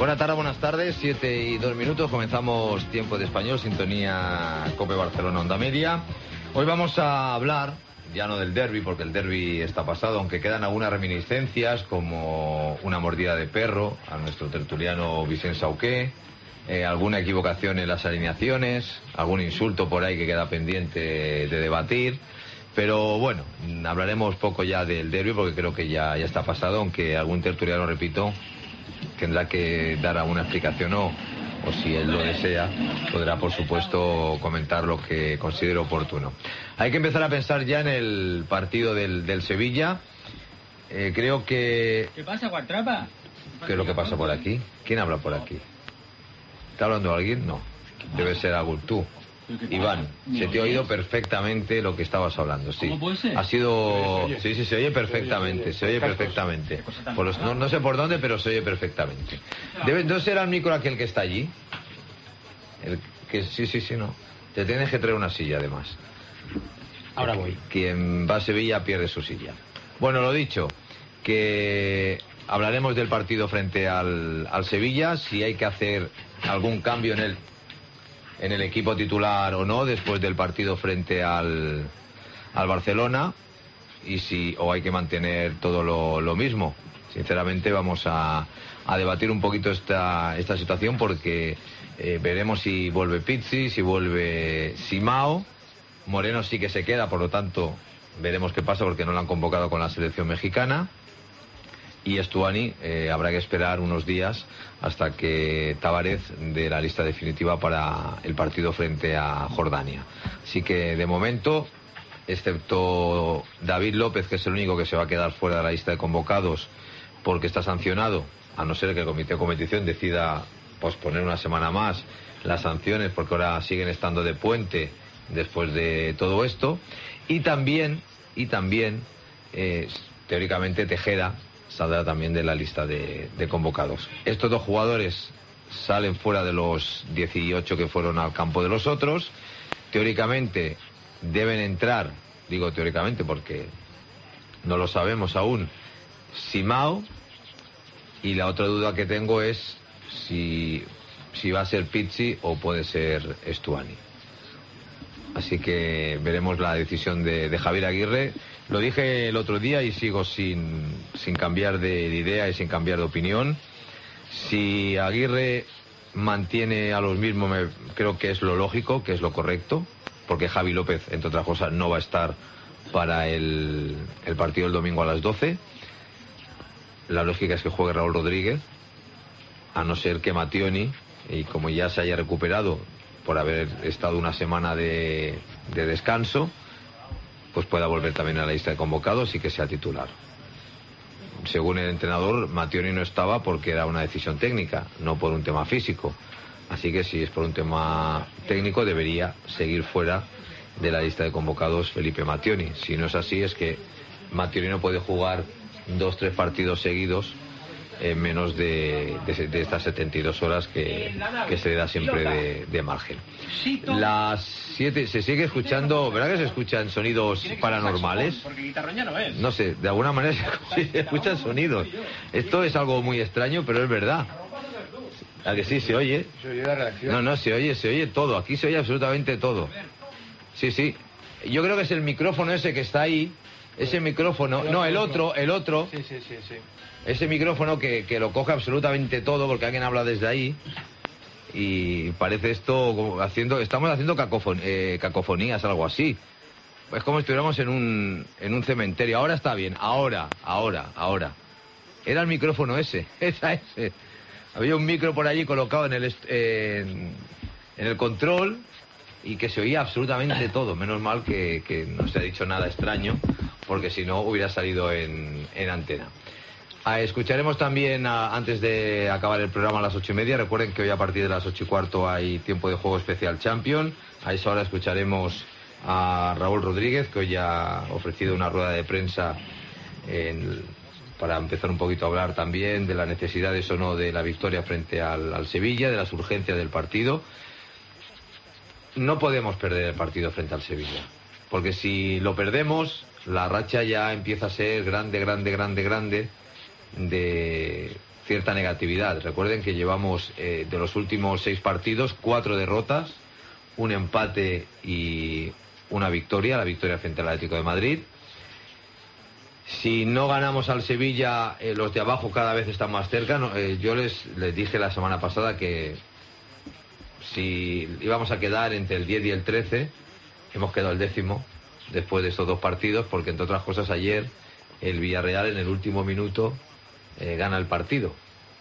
Buenas tardes, buenas tardes, 7:02. Comenzamos Tiempo de Español, sintonía COPE Barcelona Onda Media. Hoy vamos a hablar, ya no del derbi, porque el derbi está pasado, aunque quedan algunas reminiscencias, como una mordida de perro a nuestro tertuliano Vicent Sauqué, alguna equivocación en las alineaciones, algún insulto por ahí que queda pendiente de debatir. Pero bueno, hablaremos poco ya del derbi porque creo que ya está pasado, aunque algún tertuliano, repito, tendrá que dar alguna explicación o si él lo desea, podrá por supuesto comentar lo que considere oportuno. Hay que empezar a pensar ya en el partido del Sevilla. Creo que... ¿Qué pasa, Guartrapa? ¿Qué es lo que pasa por aquí? ¿Quién habla por aquí? ¿Está hablando alguien? No. Debe ser algún tú. Iván, se te ha oído perfectamente lo que estabas hablando, sí. ¿Cómo puede ser? Ha sido... Sí, se oye perfectamente, se oye perfectamente. No sé por dónde, pero se oye perfectamente. ¿No será el micro aquel que está allí? Sí, no. Te tienes que traer una silla, además. Ahora voy. Quien va a Sevilla pierde su silla. Bueno, lo dicho, que hablaremos del partido frente al Sevilla, si hay que hacer algún cambio en el equipo titular o no después del partido frente al Barcelona, o hay que mantener todo lo mismo. Sinceramente vamos a debatir un poquito esta situación, porque veremos si vuelve Pizzi, si vuelve Simao. Moreno sí que se queda, por lo tanto veremos qué pasa, porque no lo han convocado con la selección mexicana. Y Estuani habrá que esperar unos días hasta que Tavares dé la lista definitiva para el partido frente a Jordania. Así que de momento, excepto David López, que es el único que se va a quedar fuera de la lista de convocados porque está sancionado, a no ser que el comité de competición decida posponer una semana más las sanciones, porque ahora siguen estando de puente después de todo esto. Y también teóricamente Tejeda saldrá también de la lista de convocados. Estos dos jugadores salen fuera de los 18 que fueron al campo de los otros. Teóricamente deben entrar, digo teóricamente porque no lo sabemos aún, Simao, y la otra duda que tengo es si va a ser Pizzi o puede ser Estuani. Así que veremos la decisión de Javier Aguirre. Lo dije el otro día y sigo sin cambiar de idea y sin cambiar de opinión. Si Aguirre mantiene a los mismos, creo que es lo lógico, que es lo correcto, porque Javi López, entre otras cosas, no va a estar para el partido del domingo a las 12. La lógica es que juegue Raúl Rodríguez, a no ser que Mattioni, y como ya se haya recuperado por haber estado una semana de descanso, pues pueda volver también a la lista de convocados y que sea titular. Según el entrenador, Mattioni no estaba porque era una decisión técnica, no por un tema físico. Así que si es por un tema técnico, debería seguir fuera de la lista de convocados Felipe Mattioni. Si no es así, es que Mattioni no puede jugar 2-3 partidos seguidos en menos de estas 72 horas que se le da siempre de margen. Las 7 se sigue escuchando, ¿verdad que se escuchan sonidos paranormales? Porque guitarroña no es. No sé, de alguna manera se escuchan sonidos. Esto es algo muy extraño, pero es verdad. ¿A que sí se oye? Se oye la reacción. No, se oye todo. Aquí se oye absolutamente todo. Sí. Yo creo que es el micrófono ese que está ahí. Ese micrófono, no, el otro. Sí. Ese micrófono que lo coge absolutamente todo, porque alguien habla desde ahí. Y parece esto como estamos haciendo cacofonías, algo así. Es como si estuviéramos en un cementerio. Ahora está bien, ahora. Era el micrófono ese. Había un micro por allí colocado en el control, y que se oía absolutamente todo. Menos mal que no se ha dicho nada extraño, porque si no hubiera salido en antena. Escucharemos también, antes de acabar el programa, a las 8:30. Recuerden que hoy a partir de las 8:15 hay tiempo de juego especial Champions. A esa hora escucharemos a Raúl Rodríguez, que hoy ha ofrecido una rueda de prensa para empezar un poquito a hablar también de las necesidades o no de la victoria frente al Sevilla, de las urgencias del partido. No podemos perder el partido frente al Sevilla, porque si lo perdemos, la racha ya empieza a ser grande de cierta negatividad. Recuerden que llevamos de los últimos 6 partidos 4 derrotas, un empate y una victoria, la victoria frente al Atlético de Madrid. Si no ganamos al Sevilla, los de abajo cada vez están más cerca. Yo les dije la semana pasada que si íbamos a quedar entre el 10 y el 13, hemos quedado el 10º después de estos 2 partidos, porque entre otras cosas ayer el Villarreal en el último minuto gana el partido.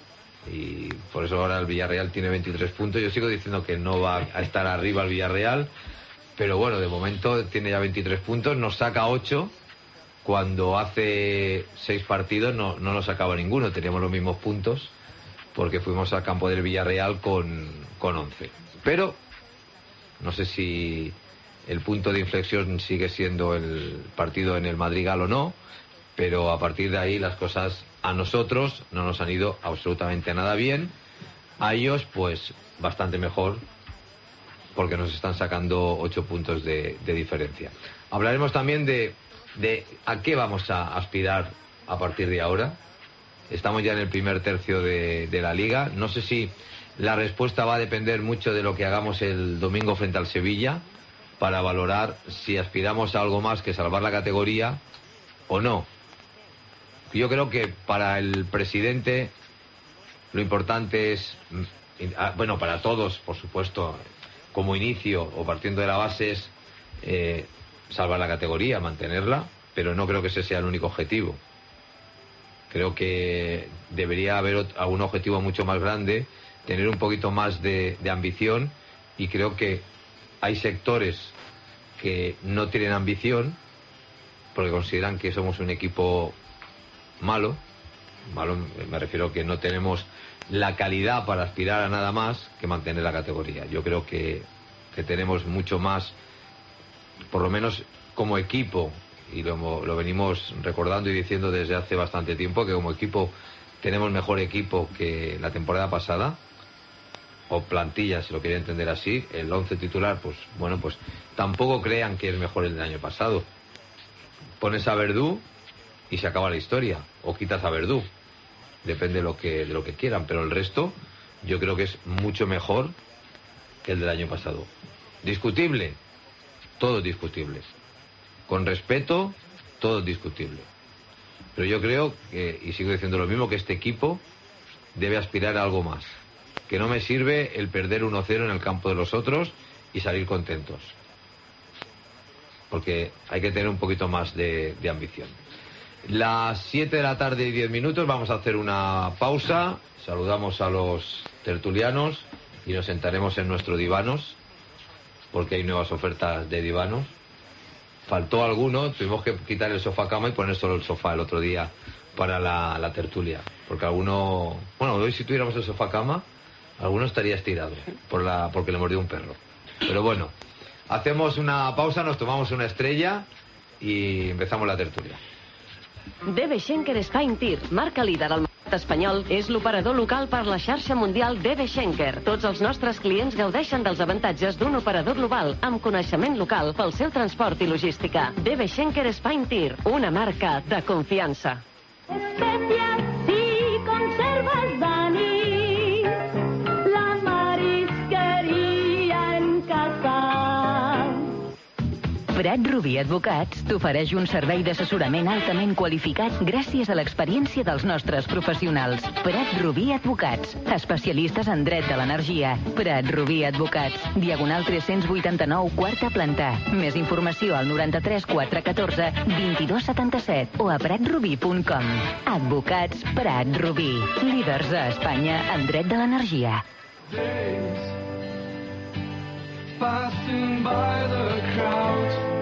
Y por eso ahora el Villarreal tiene 23 puntos. Yo sigo diciendo que no va a estar arriba el Villarreal, pero bueno, de momento tiene ya 23 puntos, nos saca 8. Cuando hace 6 partidos no nos sacaba ninguno, teníamos los mismos puntos porque fuimos al campo del Villarreal con 11. Pero no sé si el punto de inflexión sigue siendo el partido en el Madrigal o no, pero a partir de ahí las cosas a nosotros no nos han ido absolutamente nada bien, a ellos pues bastante mejor, porque nos están sacando 8 puntos de diferencia. Hablaremos también de a qué vamos a aspirar a partir de ahora. Estamos ya en el primer tercio de la Liga. No sé si la respuesta va a depender mucho de lo que hagamos el domingo frente al Sevilla, para valorar si aspiramos a algo más que salvar la categoría o no. Yo creo que para el presidente lo importante es, bueno, para todos, por supuesto, como inicio o partiendo de la base, es salvar la categoría, mantenerla, pero no creo que ese sea el único objetivo. Creo que debería haber algún objetivo mucho más grande, tener un poquito más de ambición, y creo que hay sectores que no tienen ambición porque consideran que somos un equipo malo, me refiero que no tenemos la calidad para aspirar a nada más que mantener la categoría. Yo creo que tenemos mucho más, por lo menos como equipo, y lo venimos recordando y diciendo desde hace bastante tiempo, que como equipo tenemos mejor equipo que la temporada pasada, o plantilla, si lo quieren entender así. El 11 titular, pues bueno, pues tampoco crean que es mejor el del año pasado. Pones a Verdú y se acaba la historia, o quitas a Verdú, depende de lo que quieran, pero el resto yo creo que es mucho mejor que el del año pasado. Discutible, todo es discutible. Con respeto, todo es discutible. Pero yo creo que, y sigo diciendo lo mismo, que este equipo debe aspirar a algo más. Que no me sirve el perder 1-0 en el campo de los otros y salir contentos. Porque hay que tener un poquito más de ambición. Las 7 de la tarde y 10 minutos, vamos a hacer una pausa. Saludamos a los tertulianos y nos sentaremos en nuestros divanos, porque hay nuevas ofertas de divanos. Faltó alguno, tuvimos que quitar el sofá cama y poner solo el sofá el otro día para la tertulia. Porque alguno, bueno, hoy si tuviéramos el sofá cama, alguno estaría estirado porque le mordió un perro. Pero bueno, hacemos una pausa, nos tomamos una estrella y empezamos la tertulia. DB Schenker Spine Tir, marca líder al mercat espanyol, és l'operador local per la xarxa mundial DB Schenker. Tots els nostres clients gaudeixen dels avantatges d'un operador global amb coneixement local pel seu transport i logística. DB Schenker Spine Tir, una marca de confiança. Especias y conservas Dani, la marisqueria en casa. Prat Rubí Advocats t'ofereix un servei d'assessorament altament qualificat gràcies a l'experiència dels nostres professionals. Prat Rubí Advocats, especialistes en dret de l'energia. Prat Rubí Advocats, Diagonal 389, quarta planta. Més informació al 93 414 2277 o a pratrubí.com. Advocats Prat Rubí, líders a Espanya en dret de l'energia. Passing by the crowd.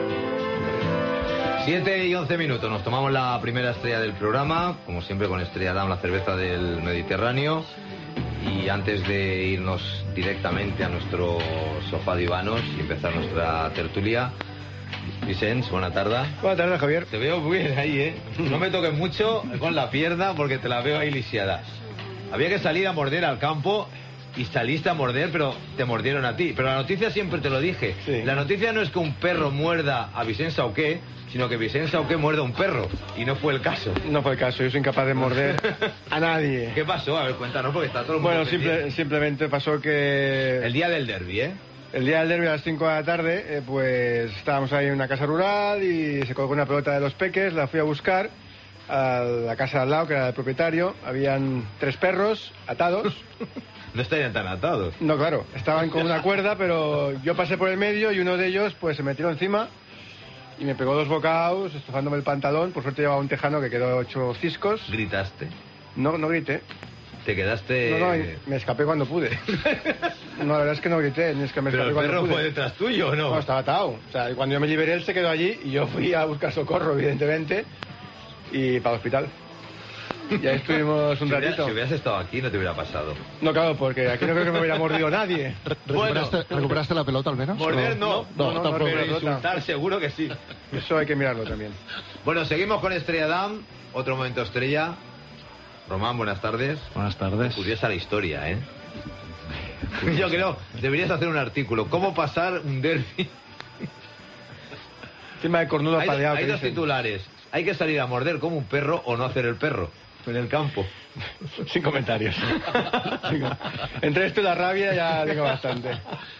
7 y 11 minutos, nos tomamos la primera estrella del programa, como siempre con Estrella Damm, la cerveza del Mediterráneo. Y antes de irnos directamente a nuestro sofá divanos y empezar nuestra tertulia, Vicens, buena tarde. Buenas tardes, Javier. Te veo muy bien ahí, ¿eh? No me toques mucho con la pierna porque te la veo ahí lisiada. Había que salir a morder al campo y saliste a morder, pero te mordieron a ti. Pero la noticia siempre te lo dije. Sí. La noticia no es que un perro muerda a Vicent Sauqué, sino que Vicent Sauqué muerda a un perro. Y no fue el caso. No fue el caso, yo soy incapaz de morder a nadie. ¿Qué pasó? A ver, cuéntanos, porque está todo el mundo Bueno, pendiente. simplemente pasó que... El día del derbi, ¿eh? El día del derbi a las 5 de la tarde, pues estábamos ahí en una casa rural y se colgó una pelota de los peques, la fui a buscar a la casa de al lado, que era del propietario. Habían 3 perros atados. No estarían tan atados. No, claro, estaban con una cuerda, pero yo pasé por el medio y uno de ellos pues se me tiró encima y me pegó 2 bocados, estofándome el pantalón. Por suerte llevaba un tejano que quedó 8 ciscos. ¿Gritaste? No grité. ¿Te quedaste...? No, me escapé cuando pude. No, la verdad es que no grité, ni es que me ¿Pero escapé el cuando perro pude. fue detrás tuyo o no? No, estaba atado. O sea, cuando yo me liberé, él se quedó allí y yo fui a buscar socorro, evidentemente, y para el hospital. Y ahí estuvimos un ratito. Si hubieras estado aquí no te hubiera pasado. No, claro, porque aquí no creo que me hubiera mordido nadie. ¿Recuperaste la pelota al menos? Morder no, tampoco. pero insultar seguro que sí. Eso hay que mirarlo también. Bueno, seguimos con Estrella Damm, otro momento estrella. Román, buenas tardes. Buenas tardes. Curiosa la historia, ¿eh? Yo creo, deberías hacer un artículo. ¿Cómo pasar un derbi? Encima de cornudo paleado. Hay que dos dicen. titulares. Hay que salir a morder como un perro o no hacer el perro en el campo. Sin comentarios. Entre esto y la rabia ya tengo bastante.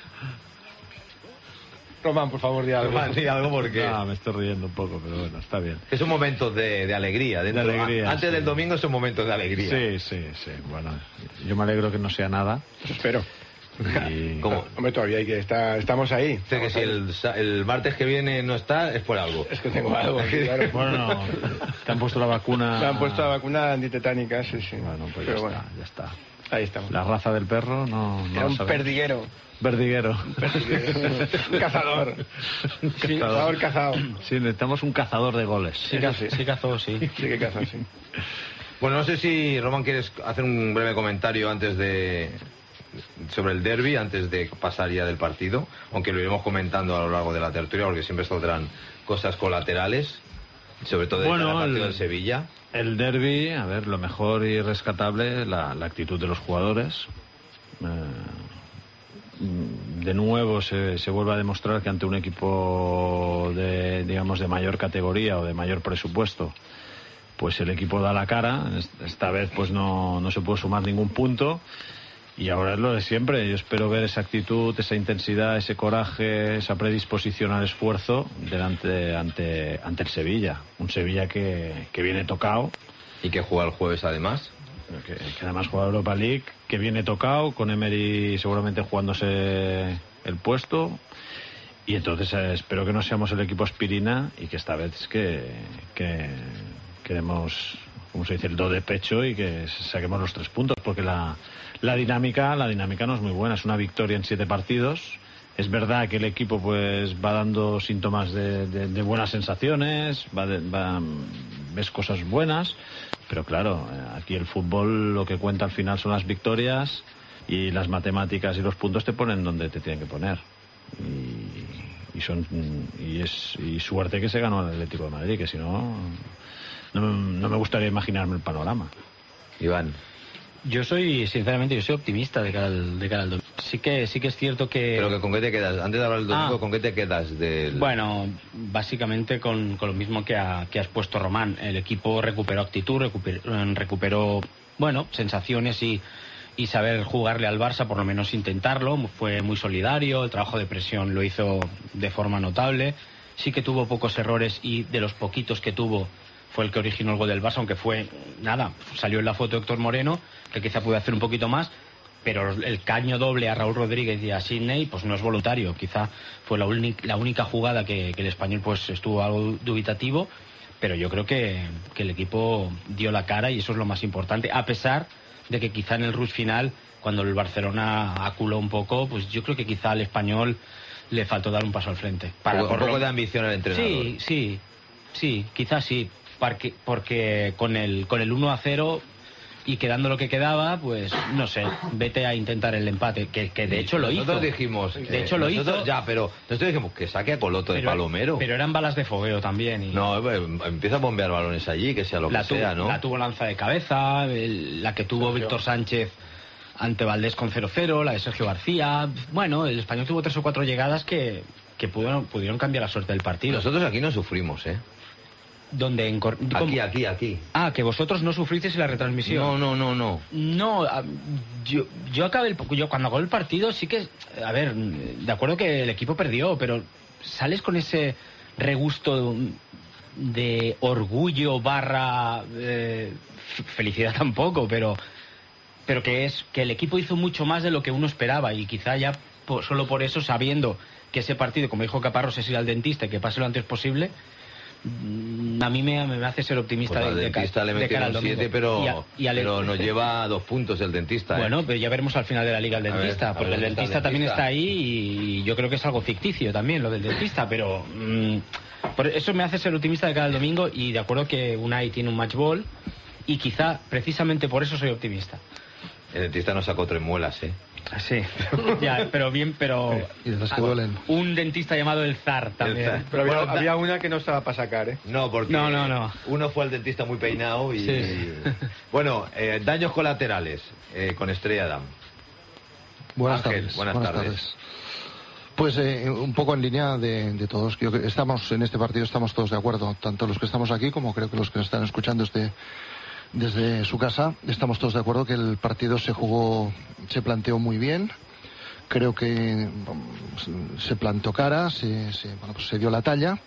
Román, por favor, di algo. Román, di algo porque... No, me estoy riendo un poco, pero bueno, está bien. Es un momento de alegría. De alegría, Antes sí. del domingo son momentos de alegría. Sí. Bueno, yo me alegro que no sea nada. Eso espero. Y... ¿Cómo? Hombre, todavía hay que estamos ahí. Dice que si el martes que viene no está, es por algo. Es que tengo algo aquí, claro. Bueno, te han puesto la vacuna. Me han puesto la vacuna antitetánica, sí. Bueno, pues Pero ya está. Ahí estamos. La raza del perro no Era lo un sabemos. perdiguero. Perdiguero. Un cazador. Sí, cazador cazado. Sí, necesitamos un cazador de goles. Sí, cazó, sí. Sí que cazó, sí. Bueno, no sé si, Román, quieres hacer un breve comentario sobre el derbi, antes de pasar ya del partido, aunque lo iremos comentando a lo largo de la tertulia, porque siempre saldrán cosas colaterales, sobre todo del partido del Sevilla. El derbi, a ver, lo mejor y rescatable, la actitud de los jugadores. De nuevo se vuelve a demostrar que ante un equipo de mayor categoría o de mayor presupuesto, pues el equipo da la cara. Esta vez pues no se pudo sumar ningún punto y ahora es lo de siempre. Yo espero ver esa actitud, esa intensidad, ese coraje, esa predisposición al esfuerzo ante el Sevilla, un Sevilla que viene tocado y que juega el jueves además. Que además juega Europa League, que viene tocado, con Emery seguramente jugándose el puesto, y entonces espero que no seamos el equipo aspirina y que esta vez que queremos, como se dice, el do de pecho y que saquemos los 3 puntos, porque la dinámica no es muy buena. Es una victoria en 7 partidos. Es verdad que el equipo pues va dando síntomas de buenas sensaciones, ves cosas buenas, pero claro, aquí el fútbol lo que cuenta al final son las victorias y las matemáticas y los puntos te ponen donde te tienen que poner. Y suerte que se ganó el Atlético de Madrid, que si no me gustaría imaginarme el panorama. Iván. Yo soy optimista de cara al domingo. Sí que es cierto que... Pero ¿con qué te quedas? Antes de hablar del domingo, ¿con qué te quedas del...? Bueno, básicamente con lo mismo que has puesto, Román. El equipo recuperó actitud, recuperó sensaciones y saber jugarle al Barça, por lo menos intentarlo. Fue muy solidario, el trabajo de presión lo hizo de forma notable. Sí que tuvo pocos errores y de los poquitos que tuvo fue el que originó el gol del Barça, aunque salió en la foto Héctor Moreno, que quizá pudo hacer un poquito más, pero el caño doble a Raúl Rodríguez y a Sidney pues no es voluntario. Quizá fue la única jugada que el español pues estuvo algo dubitativo, pero yo creo que el equipo dio la cara y eso es lo más importante, a pesar de que quizá en el rush final, cuando el Barcelona aculó un poco, pues yo creo que quizá al español le faltó dar un paso al frente. Un poco de ambición al entrenador. Sí, quizás sí. Porque con el 1-0 y quedando lo que quedaba, pues no sé, vete a intentar el empate, que de hecho lo hizo. Nosotros dijimos, de hecho lo hizo. Ya, pero nosotros dijimos que saque a Coloto de Palomero. Pero eran balas de fogueo también. No, empieza a bombear balones allí, que sea lo que sea, ¿no? La tuvo lanza de cabeza, la que tuvo Víctor Sánchez ante Valdés con 0-0, la de Sergio García. Bueno, el Español tuvo 3 o 4 llegadas que pudieron cambiar la suerte del partido. Nosotros aquí no sufrimos, Donde Aquí. Ah, que vosotros no sufristeis en la retransmisión. No. No, yo cuando acabó el partido sí que, a ver, de acuerdo que el equipo perdió, pero sales con ese regusto de orgullo / felicidad tampoco, pero que el equipo hizo mucho más de lo que uno esperaba, y quizá ya solo por eso, sabiendo que ese partido, como dijo Caparrós, es ir al dentista y que pase lo antes posible, a mí me hace ser optimista. Pues al dentista le metieron 7, pero nos lleva 2 puntos el dentista. Bueno, pero ya veremos al final de la liga el dentista, porque el dentista también está ahí, y yo creo que es algo ficticio también lo del dentista, pero por eso me hace ser optimista de cara al domingo, y de acuerdo que Unai tiene un match ball, y quizá precisamente por eso soy optimista. El dentista nos sacó 3 muelas, Sí, ya, pero bien, y de las que duelen. Un dentista llamado el Zar también. Pero había una que no estaba para sacar, No, porque no. Uno fue al dentista muy peinado y... Sí. Bueno, daños colaterales con Estrella Damm. Buenas Ángel, tardes. Pues un poco en línea de todos. Yo creo que en este partido estamos todos de acuerdo, tanto los que estamos aquí como creo que los que están escuchando desde su casa. Estamos todos de acuerdo que el partido se planteó muy bien. Creo que se plantó cara, se dio la talla.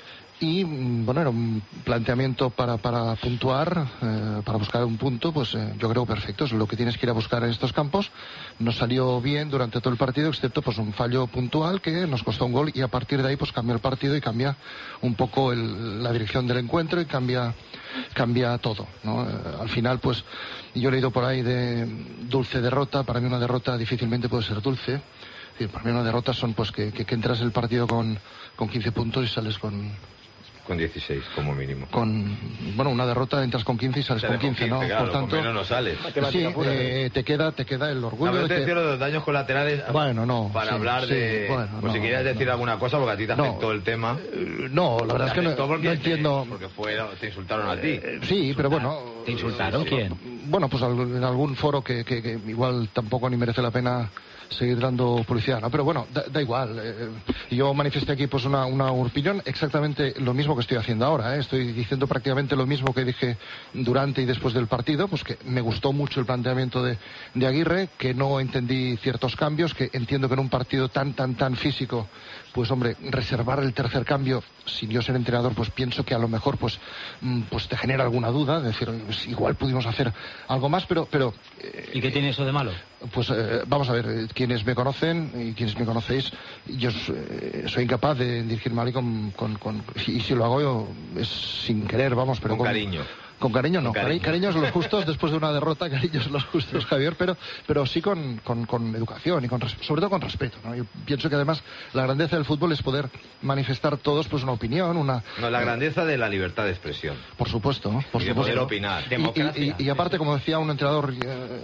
Y bueno, era un planteamiento para puntuar, para buscar un punto, pues yo creo perfecto. Es lo que tienes que ir a buscar en estos campos. Nos salió bien durante todo el partido, excepto pues un fallo puntual que nos costó un gol, y a partir de ahí pues cambia el partido y cambia un poco la dirección del encuentro, y cambia todo, ¿no? Al final pues yo he leído por ahí de dulce derrota. Para mí una derrota difícilmente puede ser dulce. Es decir, para mí una derrota son pues que entras el partido con 15 puntos y sales con 16 como mínimo. Una derrota entras con 15 y sales con 15, ¿no? Claro, por tanto, no sales. Sí, te queda el orgullo. No, te refiero a los daños colaterales. Bueno, no. Para hablar de. Bueno, pues si querías decir alguna cosa, porque a ti te afectó el tema. No, la verdad es que no entiendo. Porque te insultaron a ti. Sí, pero bueno. ¿Te insultaron? ¿Quién? Bueno, pues en algún foro que igual tampoco ni merece la pena seguir dando publicidad, ¿no? Pero bueno, da igual. Yo manifesté aquí pues una opinión, exactamente lo mismo que estoy haciendo ahora, Estoy diciendo prácticamente lo mismo que dije durante y después del partido, pues que me gustó mucho el planteamiento de Aguirre, que no entendí ciertos cambios, que entiendo que en un partido tan físico, pues hombre, reservar el tercer cambio, sin yo ser entrenador, pues pienso que a lo mejor pues te genera alguna duda, es decir, pues igual pudimos hacer algo más, pero ¿y qué tiene eso de malo? Pues vamos a ver, quienes me conocen y quienes me conocéis, yo soy incapaz de dirigirme mal y si lo hago yo es sin querer, vamos, pero con cariño. Con cariño no, cariños los justos después de una derrota, cariños los justos, Javier, pero sí con educación y sobre todo con respeto, ¿no? Yo pienso que además la grandeza del fútbol es poder manifestar todos pues una opinión, la grandeza de la libertad de expresión. Por supuesto, ¿no? De poder opinar. Y aparte, como decía un entrenador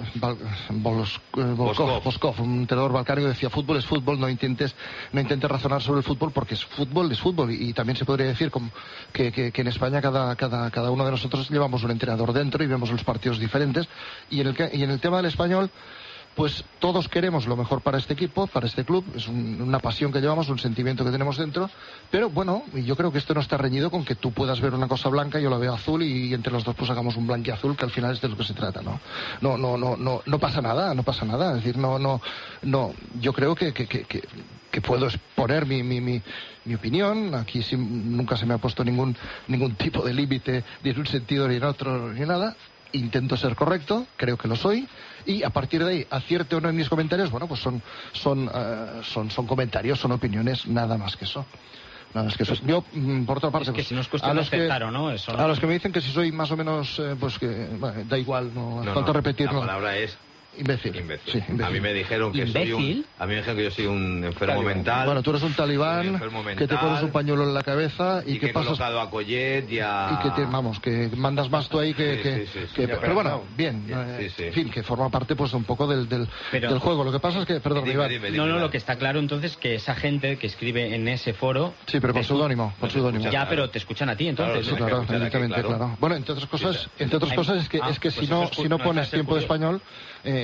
Boskov, un entrenador balcánico, decía, fútbol es fútbol, no intentes razonar sobre el fútbol, porque es fútbol, y también se podría decir que en España cada uno de nosotros lleva un entrenador dentro y vemos los partidos diferentes, y en el tema del Español pues todos queremos lo mejor para este equipo, para este club, es una pasión que llevamos, un sentimiento que tenemos dentro, pero bueno, yo creo que esto no está reñido con que tú puedas ver una cosa blanca, yo la veo azul, y entre los dos pues hagamos un blanquiazul, que al final es de lo que se trata, ¿no? No pasa nada, es decir, yo creo que puedo exponer mi opinión. Aquí nunca se me ha puesto ningún tipo de límite, ni en un sentido ni en otro, ni nada. Intento ser correcto, creo que lo soy, y a partir de ahí, acierte o no en mis comentarios, bueno, pues son comentarios, son opiniones, nada más que eso. Yo, por otra parte, es que si no es cuestión de aceptar o no, eso no. A los que me dicen que si soy más o menos, pues que bueno, da igual, no falta repetirlo. La palabra es imbécil. Sí, imbécil. A mí me dijeron que yo soy un enfermo mental. Bueno, tú eres un talibán que te pones un pañuelo en la cabeza y que pasas a Collet y que mandas más tú ahí pero bueno, bien. En fin, que forma parte pues un poco del juego. Lo que pasa es que, perdón, dime, lo que está claro entonces que esa gente que escribe en ese foro. Sí, pero con seudónimo. Ya, pero te escuchan a ti entonces. Sí, claro, evidentemente, claro. Bueno, entre otras cosas es que si no pones tiempo de español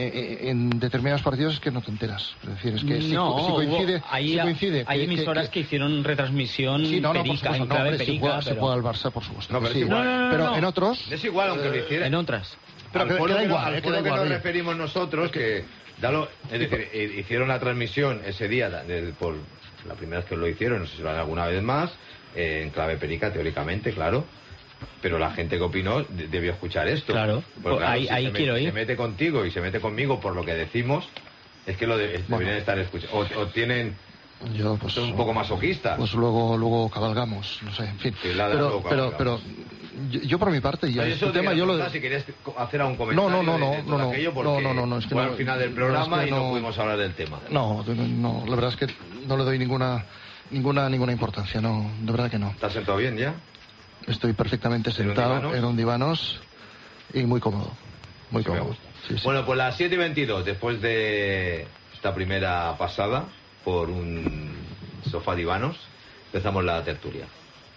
en determinados partidos es que no te enteras. Es decir, es que si coincide... Hay emisoras que hicieron retransmisión perica, en clave perica. Se juega al Barça, por supuesto. No, pero es igual. Pero en otros... Es igual, aunque lo hicieran. En otras. Pero que da igual, al juego que nos referimos nosotros, es decir, hicieron la transmisión ese día, por la primera vez que lo hicieron, no sé si lo harán alguna vez más, en clave perica, teóricamente, claro. Pero la gente que opinó debió escuchar esto. Claro, pues claro, ahí quiero ir. Se mete contigo y se mete conmigo por lo que decimos, es que deberían estar escuchando. O tienen... son un poco masoquistas. Pues luego cabalgamos, no sé, en fin. Sí, pero yo por mi parte ya este tema yo lo... Si querías hacer algún comentario no, es que al final del programa y no pudimos hablar del tema. No, la verdad es que no le doy ninguna importancia, no, de verdad que no. ¿Estás sentado bien ya? Estoy perfectamente sentado en un divanos y muy cómodo, muy cómodo. Sí. Bueno, pues las 7:22, después de esta primera pasada por un sofá divanos, empezamos la tertulia.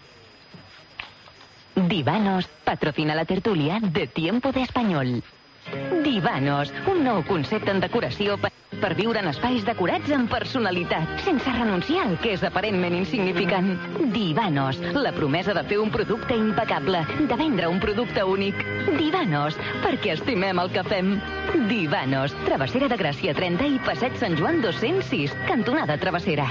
Divanos patrocina la tertúlia de Tiempo de Espanyol. Divanos, un nou concepte en decoració per viure en espais decorats amb personalitat, sense renunciar al que és aparentment insignificant. Divanos, la promesa de fer un producte impecable, de vendre un producte únic. Divanos, perquè estimem el que fem. Divanos, Travessera de Gràcia 30 i Passeig Sant Joan 206, cantonada Travessera.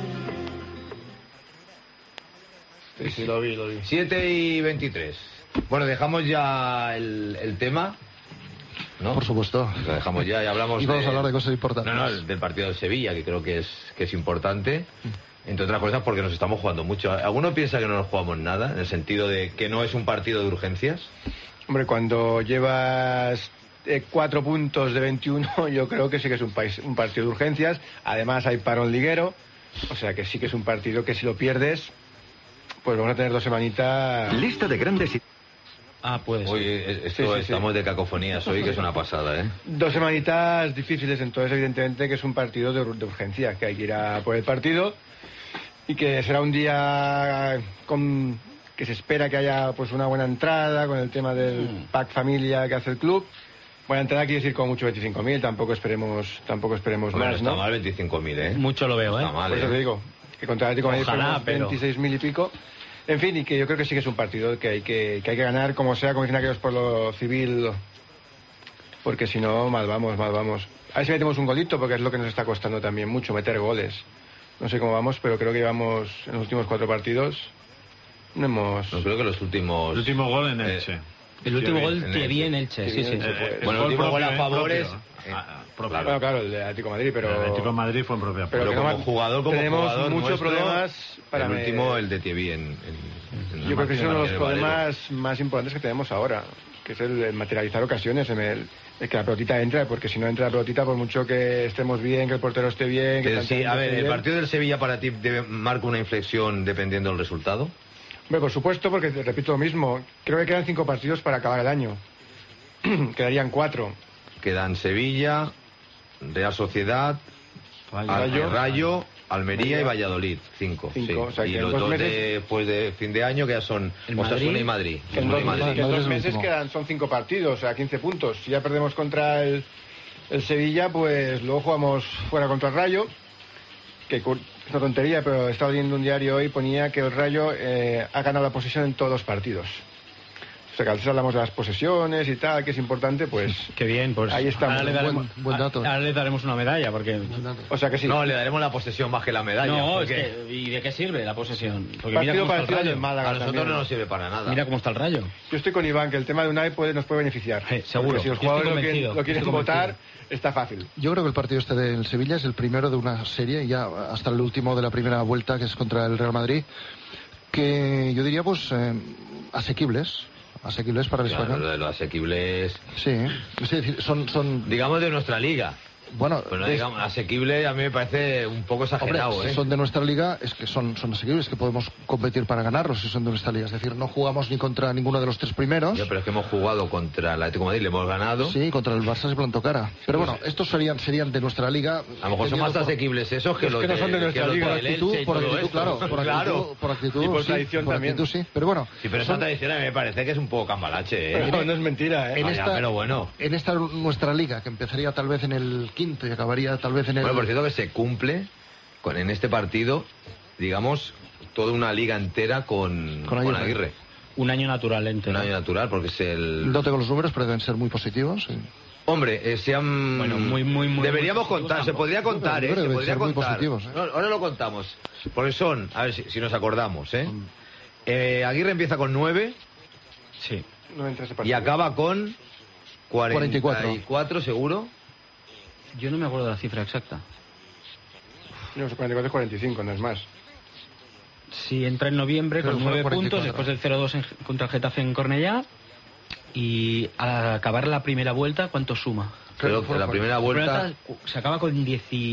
Sí, lo vi. 7:23. Bueno, dejamos ya el tema, ¿no? Por supuesto. Lo dejamos ya y hablamos y vamos a hablar de cosas importantes. Del partido de Sevilla, que creo que es importante, entre otras cosas porque nos estamos jugando mucho. ¿Alguno piensa que no nos jugamos nada, en el sentido de que no es un partido de urgencias? Hombre, cuando llevas 4 puntos de 21, yo creo que sí que es un partido de urgencias. Además hay parón liguero, o sea que sí que es un partido que si lo pierdes, pues vamos a tener 2 semanitas... Lista de grandes... Pues... Oye, estamos de cacofonías hoy, que es una pasada, ¿eh? 2 semanitas difíciles, entonces evidentemente que es un partido de urgencia, que hay que ir a por el partido y que será un día que se espera que haya pues una buena entrada con el tema del pack familia que hace el club. Buena entrada quiere decir con mucho 25.000, tampoco esperemos más, no está mal 25.000, ¿eh? Mucho lo veo, ¿eh? Está mal, por eso te digo, que contra el Atlético de Madrid fueron 26.000 y pico. En fin, y que yo creo que sí que es un partido que hay que ganar, como sea, como dicen aquellos por lo civil, porque si no, mal vamos. A ver si metemos un golito, porque es lo que nos está costando también mucho, meter goles. No sé cómo vamos, pero creo que llevamos en los últimos 4 partidos, no hemos... No, creo que los últimos... El último gol en Elche. El último gol que vi en Elche, sí. Bueno, el último gol a favores... Bueno, claro, el de Atlético de Madrid, pero... El Atlético de Madrid fue en propia. Pero como jugador tenemos muchos nuestro, problemas para... El último, el de Thierry yo creo que es uno de los problemas más importantes que tenemos ahora, que es el materializar ocasiones, el que la pelotita entre, porque si no entra la pelotita, por mucho que estemos bien, que el portero esté bien... ¿El partido del Sevilla para ti marca una inflexión dependiendo del resultado? Hombre, por supuesto, porque te repito lo mismo, creo que quedan 5 partidos para acabar el año. Quedarían 4. Quedan Sevilla, Real Sociedad, Rayo, Almería y Valladolid. 5. Sí. O sea, y los 2 después de fin de año que ya son Osasuna y Madrid. En 2 meses son 5 partidos, o sea, 15 puntos. Si ya perdemos contra el Sevilla, pues luego jugamos fuera contra el Rayo, que es una tontería, pero he estado leyendo un diario hoy, ponía que el Rayo ha ganado la posesión en todos los partidos. O sea, que a veces hablamos de las posesiones y tal, que es importante, pues... Qué bien, pues... Ahí estamos. Buen dato. Ahora le daremos una medalla, porque... O sea que sí. No, le daremos la posesión más que la medalla. No, porque... ¿y de qué sirve la posesión? Porque partido para el Rayo. A nosotros no nos sirve para nada. Mira cómo está el Rayo. Yo estoy con Iván, que el tema de Unai nos puede beneficiar. Seguro. Porque si los jugadores lo quieren votar, está fácil. Yo creo que el partido este del Sevilla es el primero de una serie, ya hasta el último de la primera vuelta, que es contra el Real Madrid, que yo diría, pues, asequibles para el español. Lo de los asequibles... Sí, es decir, son... Digamos de nuestra liga. Bueno, Pues no digamos, asequible a mí me parece un poco exagerado, hombre, si son de nuestra liga, es que son asequibles, que podemos competir para ganarlos si son de nuestra liga. Es decir, no jugamos ni contra ninguno de los 3 primeros. Ya, pero es que hemos jugado contra el Atlético de Madrid, le hemos ganado. Sí, contra el Barça se plantó cara. Pero bueno, estos serían de nuestra liga. A lo mejor son más asequibles esos que los que no son de nuestra liga. Por actitud, claro. Por actitud, y por sí, tradición por también. actitud, sí. Pero bueno. Sí, pero esa tradición a mí me parece que es un poco cambalache, ¿eh? No es mentira, ¿eh? Pero bueno. En esta nuestra liga, que empezaría tal vez en el quinto y acabaría tal vez en el... Bueno, por cierto que se cumple en este partido, digamos, toda una liga entera con Aguirre. Un año natural entero. Un año natural, porque es el... No tengo los números, pero deben ser muy positivos. Sí. Hombre, Bueno, muy deberíamos muy contar, se podría contar, Yo creo que se deben podría ser muy contar. positivos, No, ahora lo contamos. Porque son, a ver si nos acordamos, Aguirre empieza con 9. Sí. No entra ese Y partido. acaba con 44, seguro. Yo no me acuerdo de la cifra exacta. No, 44 es 45, no es más. Sí, entra en noviembre Pero con fueron 9 puntos, 44. después del 0-2 contra el Getafe en Cornellá. Y al acabar la primera vuelta, ¿cuánto suma? Pero que la primera vuelta... ¿Se acaba con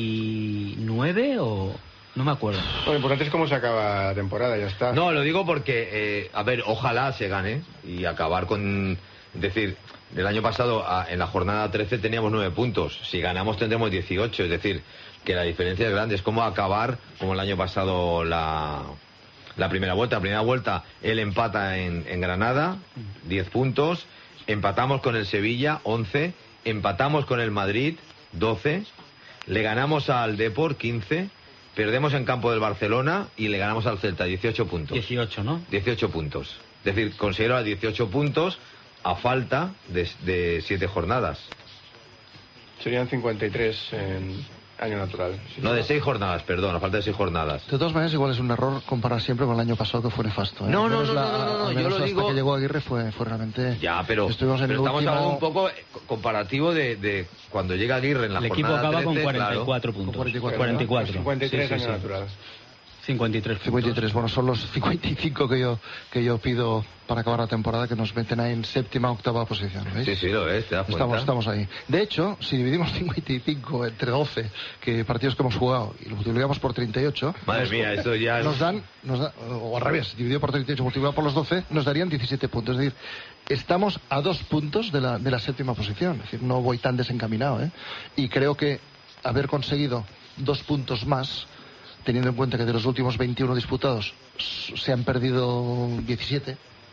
19 o...? No me acuerdo. Lo importante es cómo se acaba la temporada, ya está. No, lo digo porque, a ver, ojalá se gane y acabar con... Es decir, del año pasado en la jornada 13 teníamos 9 puntos. Si ganamos tendremos 18. Es decir, que la diferencia es grande. Es como acabar como el año pasado la primera vuelta. La primera vuelta él empata en Granada, 10 puntos. Empatamos con el Sevilla, 11. Empatamos con el Madrid, 12. Le ganamos al Depor, 15. Perdemos en campo del Barcelona y le ganamos al Celta, 18 puntos. 18, ¿no? 18 puntos. Es decir, considero a 18 puntos a falta de 7 jornadas. Serían 53 en año natural. Sí, No, de 6 jornadas, perdón, a falta de 6 jornadas. De todas maneras, igual es un error comparar siempre con el año pasado, que fue nefasto. No, Al no, menos no, al yo menos lo hasta digo- que llegó Aguirre fue realmente... Ya, pero estuvimos en el estamos último... hablando un poco comparativo de cuando llega Aguirre en la El equipo jornada acaba 13, con 44 claro. puntos. 44. 53 Sí, año sí. natural. 53 puntos. 53, bueno, son los 55 que yo pido para acabar la temporada, que nos meten ahí en séptima, octava posición, ¿veis? Sí, sí, lo es, te das cuenta. Estamos ahí. De hecho, si dividimos 55 entre 12 partidos que hemos jugado y lo multiplicamos por 38, Madre mía, eso ya es... nos dan, o al revés, dividido por 38 multiplicado por los 12, nos darían 17 puntos. Es decir, estamos a 2 puntos de la séptima posición. Es decir, no voy tan desencaminado, ¿eh? Y creo que haber conseguido 2 puntos más, teniendo en cuenta que de los últimos 21 disputados se han perdido 17.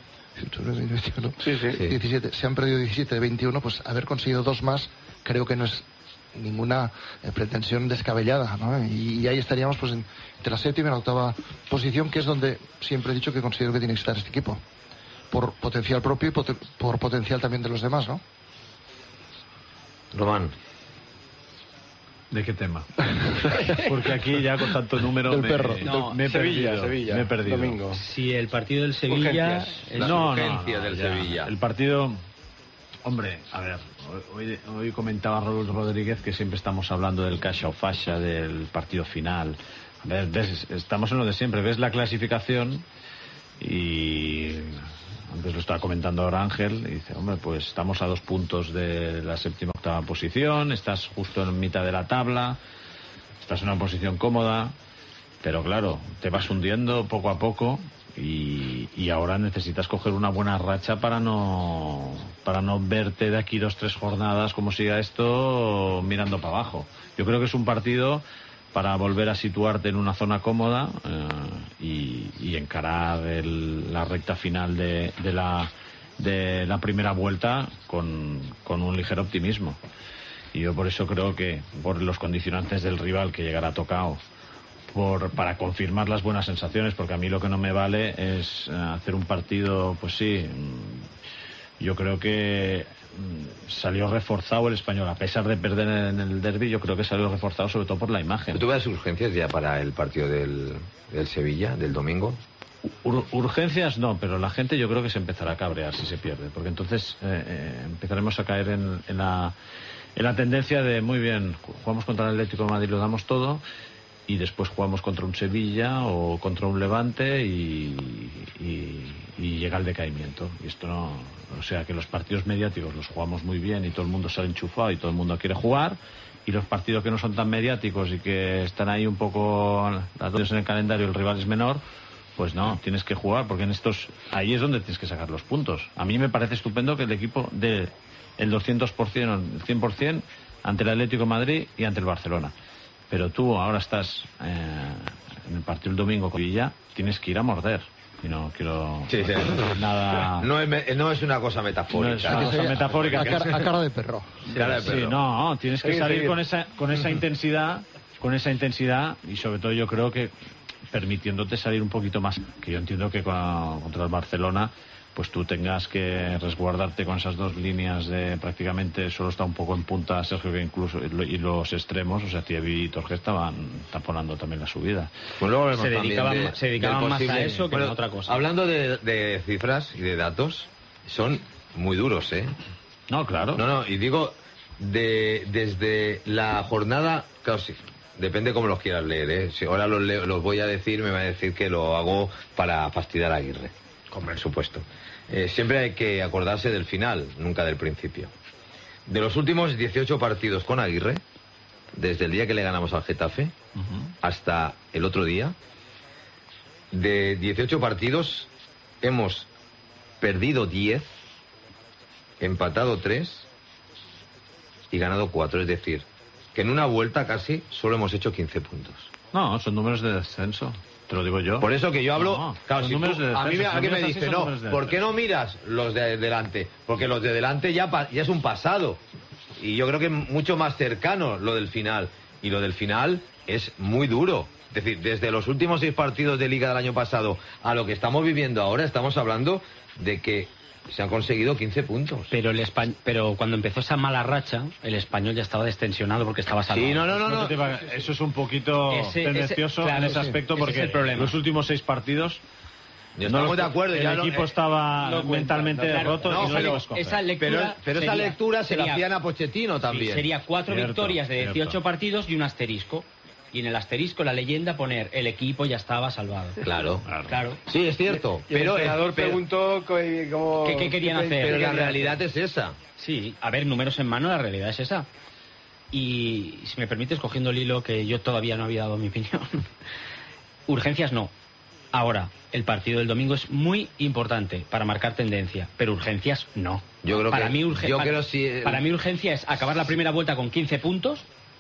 Sí, sí. 17, se han perdido 17 de 21, pues haber conseguido 2 más creo que no es ninguna pretensión descabellada, ¿no? Y ahí estaríamos pues entre la séptima y la octava posición, que es donde siempre he dicho que considero que tiene que estar este equipo, por potencial propio y por potencial también de los demás, ¿no? Román. ¿De qué tema? Porque aquí ya con tanto número Del perro. No, me he perdido. Sevilla, Me he perdido. domingo. Si el partido del Sevilla... Urgencias. Las No, urgencias del ya. Sevilla. El partido, hombre, a ver, hoy comentaba Raúl Rodríguez que siempre estamos hablando del cacha o fascia, del partido final. A ver, estamos en lo de siempre, ves la clasificación y antes lo estaba comentando ahora Ángel y dice, hombre, pues estamos a 2 puntos de la séptima octava posición, estás justo en mitad de la tabla, estás en una posición cómoda, pero claro, te vas hundiendo poco a poco y ahora necesitas coger una buena racha para no verte de aquí 2-3 jornadas como siga esto mirando para abajo. Yo creo que es un partido para volver a situarte en una zona cómoda y encarar la recta final de la primera vuelta con un ligero optimismo. Y yo por eso creo que por los condicionantes del rival que llegará tocado, para confirmar las buenas sensaciones, porque a mí lo que no me vale es hacer un partido, pues sí, yo creo que salió reforzado el Español, a pesar de perder en el derbi, yo creo que salió reforzado sobre todo por la imagen. ¿Tú ves urgencias ya para el partido del Sevilla, del domingo? Urgencias no, pero la gente yo creo que se empezará a cabrear si se pierde, porque entonces empezaremos a caer en la tendencia de, muy bien, jugamos contra el Atlético de Madrid, lo damos todo, y después jugamos contra un Sevilla o contra un Levante y llega el decaimiento. Y esto no, o sea que los partidos mediáticos los jugamos muy bien y todo el mundo sale enchufado y todo el mundo quiere jugar, y los partidos que no son tan mediáticos y que están ahí un poco las dos en el calendario, el rival es menor, pues no, tienes que jugar, porque ahí es donde tienes que sacar los puntos. A mí me parece estupendo que el equipo dé el 200% o el 100% ante el Atlético de Madrid y ante el Barcelona. Pero tú ahora estás en el partido el domingo con Villa, tienes que ir a morder. Y no quiero nada. No es una cosa metafórica. No es una cosa metafórica. A cara de perro. Sí, no, tienes que salir con esa intensidad, y sobre todo yo creo que permitiéndote salir un poquito más. Que yo entiendo que contra el Barcelona pues tú tengas que resguardarte con esas dos líneas de prácticamente solo está un poco en punta Sergio, que incluso y los extremos, o sea, Thierry y Torres estaban taponando también la subida. Pues luego se dedicaban más a eso que a otra cosa. Hablando de cifras y de datos, son muy duros, ¿eh? No, claro. No, y digo, desde la jornada, claro, sí, depende cómo los quieras leer, ¿eh? Si ahora los voy a decir, me va a decir que lo hago para fastidiar a Aguirre, por supuesto. Siempre hay que acordarse del final, nunca del principio. De los últimos 18 partidos con Aguirre, desde el día que le ganamos al Getafe hasta el otro día, de 18 partidos hemos perdido 10, empatado 3 y ganado 4. Es decir, que en una vuelta casi solo hemos hecho 15 puntos. No, son números de descenso. Te lo digo yo. Por eso que yo hablo... No, claro, si tú, a mí alguien me dice, no, ¿por qué no miras los de delante? Porque los de delante ya es un pasado. Y yo creo que mucho más cercano lo del final. Y lo del final es muy duro. Es decir, desde los últimos 6 partidos de Liga del año pasado a lo que estamos viviendo ahora, estamos hablando de que se han conseguido 15 puntos. Pero cuando empezó esa mala racha, el Español ya estaba destensionado porque estaba salvado. Sí, no. Eso es un poquito tendencioso en ese aspecto, porque los últimos 6 partidos... Estamos de acuerdo. El equipo estaba mentalmente roto y no lo escoge. Pero esa lectura se la hacían a Pochettino también. Sí, sería 4 victorias de 18 partidos y un asterisco. Y en el asterisco la leyenda poner el equipo ya estaba salvado. Claro. Sí, es cierto. Pero el entrenador preguntó ¿Qué querían hacer? Pero la realidad es esa. Sí, a ver, números en mano, la realidad es esa. Y si me permites, cogiendo el hilo, que yo todavía no había dado mi opinión. Urgencias no. Ahora, el partido del domingo es muy importante para marcar tendencia, pero urgencias no. Para mí urgencia es acabar la primera vuelta con 15 puntos,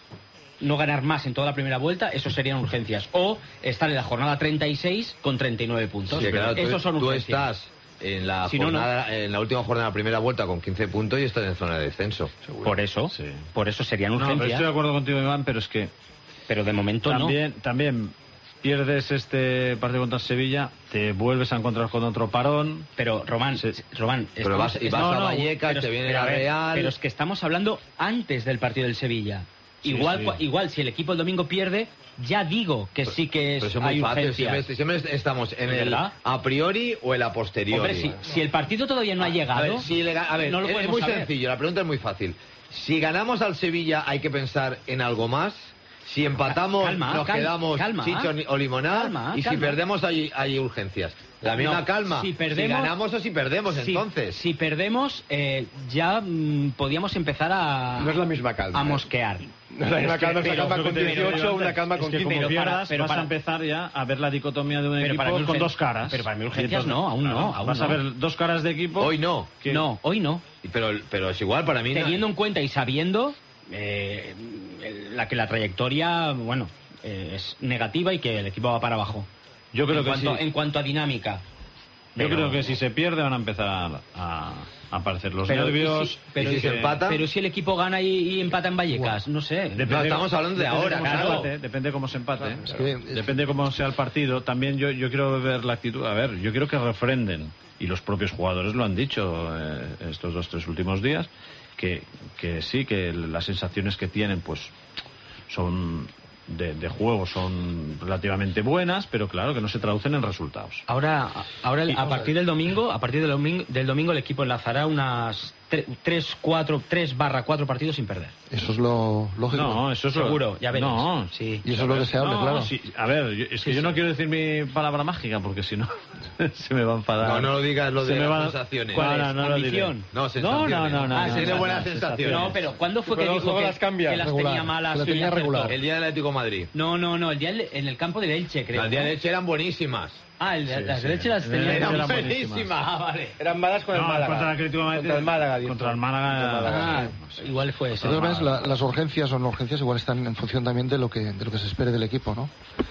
no ganar más en toda la primera vuelta, eso serían urgencias. O estar en la jornada 36 con 39 puntos. Sí, claro, Esos son urgencias. Tú estás en la en la última jornada de la primera vuelta con 15 puntos y estás en zona de descenso. Seguro. Por eso serían urgencias. Pero estoy de acuerdo contigo, Iván, pero es que... Pero de momento También pierdes este partido contra Sevilla, te vuelves a encontrar con otro parón. Pero, Román, pero vas a Vallecas, te viene la Real... Pero es que estamos hablando antes del partido del Sevilla. Igual, si el equipo el domingo pierde, ya digo que sí que es hay urgencias. Siempre estamos en el a priori o el a posteriori. Hombre, si el partido todavía no ha llegado... No lo es muy sencillo, la pregunta es muy fácil. Si ganamos al Sevilla, ¿hay que pensar en algo más? Si empatamos, nos quedamos chicho o limonada. Y si perdemos, hay urgencias. La misma calma. Si ganamos o si perdemos, entonces. Si perdemos, ya podíamos empezar a... No es la misma calma. A mosquear. No es la misma calma, una calma con 18, una calma con 15. Pero vas a empezar ya a ver la dicotomía de un equipo con dos caras. Pero para mí urgencias no, aún no. Vas a ver dos caras de equipo. Hoy no. No, hoy no. Pero es igual para mí. Teniendo en cuenta y sabiendo que la trayectoria, es negativa y que el equipo va para abajo. Yo creo en cuanto a dinámica. Yo creo que si se pierde van a empezar a aparecer los nervios. Pero si se empata. Pero si el equipo gana y empata en Vallecas, no sé. Estamos hablando de ahora. Depende cómo se empate. Depende cómo sea el partido. También yo quiero ver la actitud. A ver, yo quiero que refrenden, y los propios jugadores lo han dicho estos 2-3 últimos días, que sí, que las sensaciones que tienen pues son de juego son relativamente buenas, pero claro que no se traducen en resultados. Ahora a partir del domingo el equipo enlazará unas 3/4 partidos sin perder. Eso es lo lógico. No, eso es seguro, ya veréis. No, sí. Y eso es lo deseable, claro. Sí. A ver, es que yo no quiero decir mi palabra mágica porque si no se me va a enfadar. No lo digas, lo Se de me las va- sensaciones. ¿Cuál es? No lo diré. ¿Ambición? No, sensaciones. No. Tiene buenas sensaciones. No, pero ¿cuándo fue que Pero dijo luego que las cambia. que las Regular, tenía malas? que la y tenía acertó? regular. El día del Atlético de Madrid. No, el día en el campo de Elche, creo. Las días ¿no? de leche eran buenísimas. Las de Elche las tenía. Eran Eran buenísimas. buenísimas. Ah, vale. Eran malas con el No, Málaga. contra el Atlético de Madrid. Contra el Málaga, dijo. Contra el Málaga. Ah, igual fue eso. De todas maneras, las urgencias o no urgencias igual están en función también de lo que se espere del equipo, ¿no?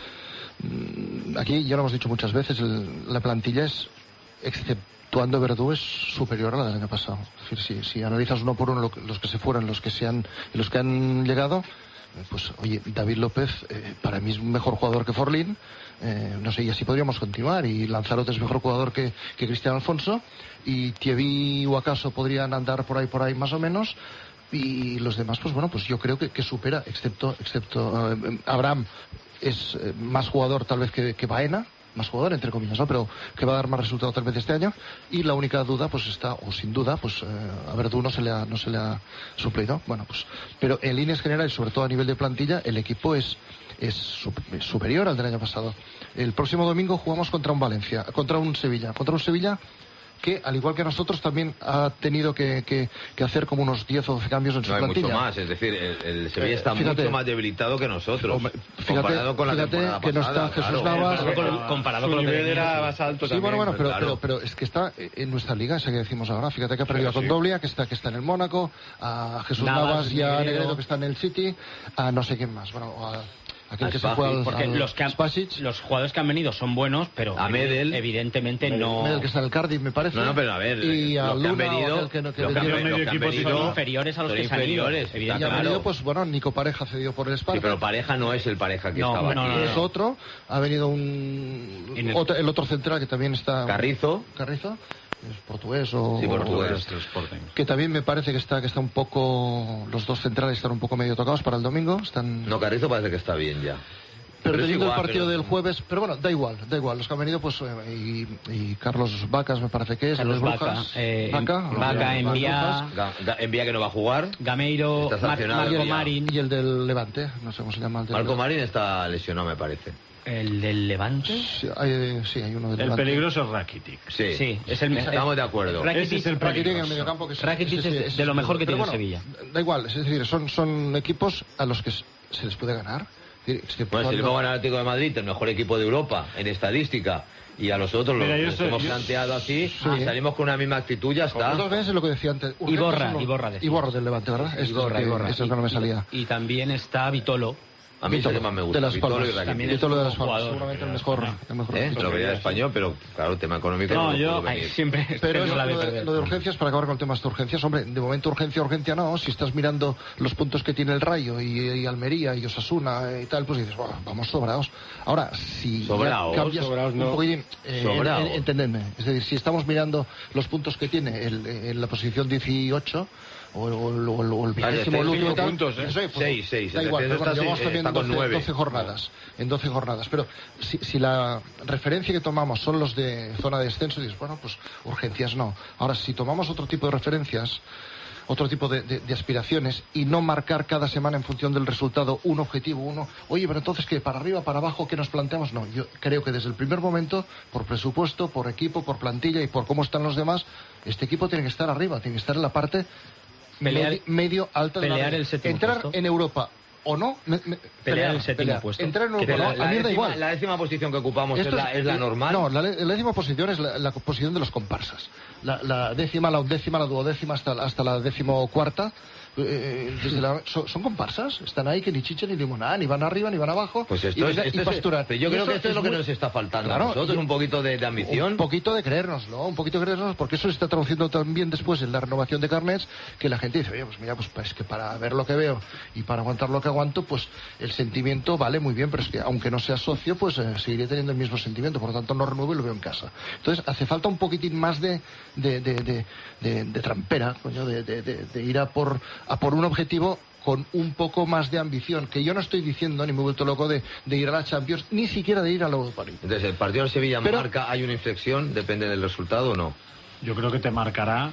Aquí ya lo hemos dicho muchas veces, la plantilla es, exceptuando Verdú, es superior a la del año pasado. Es decir, si analizas uno por uno los que se fueron, los que han llegado, pues oye, David López para mí es un mejor jugador que Forlín, no sé, y así podríamos continuar, y Lanzarote es mejor jugador que Cristian Alfonso, y Thierry y Acaso podrían andar por ahí más o menos, y los demás, pues bueno, pues yo creo que supera, excepto Abraham es más jugador tal vez que Baena, más jugador entre comillas, ¿no? Pero que va a dar más resultado tal vez este año, y la única duda pues está, o sin duda, pues a Verdú no se le ha suplido. Bueno, pues pero en líneas generales, sobre todo a nivel de plantilla, el equipo es superior al del año pasado. El próximo domingo jugamos contra un Sevilla que, al igual que nosotros, también ha tenido que hacer como unos 10 o 12 cambios en su No hay plantilla. mucho más, es decir, el Sevilla está fíjate, mucho más debilitado que nosotros. Hombre, comparado con la temporada que no pasada, está Jesús claro. Navas. Comparado Su con lo que nivel venía, era sí. más alto Sí, también. bueno, claro. pero es que está en nuestra liga, esa que decimos ahora. Fíjate que ha perdido a Condoblia, que está en el Mónaco, a Jesús Navas y a Negredo, que está en el City, a no sé quién más. Bueno, a aquel que se fue al Porque los jugadores que han venido son buenos, pero A Medel. evidentemente no. Medel, que está en el Cardiff, me parece. No, pero a ver, y a los que han Luna, venido, aquel que los que han vendieron. venido, medio equipo son inferiores a los son que se han ido, inferiores, Y evidentemente. ha claro. venido, pues bueno, Nico Pareja cedido por el Sí, Sparta. pero Pareja no es el Pareja que No, estaba no, aquí. no, Es otro. Ha venido el otro central que también está. Carrizo. Es portugués o. Sí, portugués. Que también me parece que está un poco. Los dos centrales están un poco medio tocados para el domingo. Están. Carrizo parece que está bien ya. Pero es teniendo igual, el partido pero- del jueves, pero bueno, da igual. Los que han venido, pues, y Carlos Vacas me parece que es, Carlos el de Brujas. Vaca, Envía, Envía que no va a jugar. Gameiro, Está sancionado Marco ya. Marín. Y el del Levante, no sé cómo se llama el del Marco Marín está lesionado, me parece. El del Levante. Sí, hay uno del El Levante. peligroso es Rakitic. Sí, es el estamos de acuerdo. Ese es el Rakitic en el peligroso. mediocampo, que Rakitic es de lo mejor que pero tiene bueno, Sevilla. Da igual, es decir, son equipos a los que se les puede ganar. Es decir, Bueno, si le cuando- pongo al Atlético de Madrid, el mejor equipo de Europa en estadística, y a los otros Mira, los hemos planteado así, y salimos con una misma actitud, ya está. Dos veces es lo que decía antes. Iborra Urgentes, decía. Iborra del Levante, ¿verdad? Iborra. Eso es que no me salía. Y también está Vitolo. A mí es el que más me gusta. De las Vitolo y Palmas. Rakitic. También es Vitolo de un las Palmas. jugador. Seguramente el mejor. Lo vería de español, pero claro, el tema económico No, lo yo- puedo venir. Siempre Pero no eso, la lo, de de, perder. lo de urgencias, para acabar con temas de urgencias, hombre, de momento urgencia no. Si estás mirando los puntos que tiene el Rayo y Almería y Osasuna y tal, pues dices, "Buah, vamos sobrados". Ahora, si ya Sobraos, cambias sobraos un no. poquitín, Sobraos. entendedme, es decir, si estamos mirando los puntos que tiene en la posición 18 o el vigésimo, el último y tal, puntos, ¿eh? eso, pues, Seis. da El igual, pero tercero bueno, está llevamos sí, también está con 12 jornadas, en 12 jornadas, pero si la referencia que tomamos son los de zona de descenso, dices, bueno, pues urgencias no. Ahora, si tomamos otro tipo de referencias, otro tipo de aspiraciones, y no marcar cada semana en función del resultado un objetivo, oye, pero entonces, ¿qué? ¿Para arriba, para abajo? ¿Qué nos planteamos? No, yo creo que desde el primer momento, por presupuesto, por equipo, por plantilla y por cómo están los demás, este equipo tiene que estar arriba, tiene que estar en la parte medio alta de la pelear red. el séptimo Entrar puesto. en Europa o no, pelear el séptimo puesto. Entrar en Que Europa, no, a mí me da igual. la décima posición que ocupamos Esto es la normal. No, la décima posición es la posición de los comparsas. La décima, la undécima, la duodécima hasta la decimocuarta. Son comparsas, están ahí que ni chicha ni limonada, ni van arriba ni van abajo. Pues y esto venga, es, y pasturar. pero yo Y creo eso que esto es lo que muy- nos está faltando Claro, a nosotros, y- un poquito de ambición. Un poquito de creérnoslo, porque eso se está traduciendo también después en la renovación de carnets, que la gente dice, oye, pues mira, pues es que para ver lo que veo y para aguantar lo que aguanto, pues el sentimiento vale muy bien, pero es que aunque no sea socio, pues seguiré teniendo el mismo sentimiento, por lo tanto no renuevo y lo veo en casa. Entonces hace falta un poquitín más de trampera, coño, de ir a por un objetivo con un poco más de ambición, que yo no estoy diciendo, ni me he vuelto loco de ir a la Champions, ni siquiera de ir a la Europa League. Entonces, el partido de Sevilla Pero- marca, hay una inflexión, depende del resultado o no. Yo creo que te marcará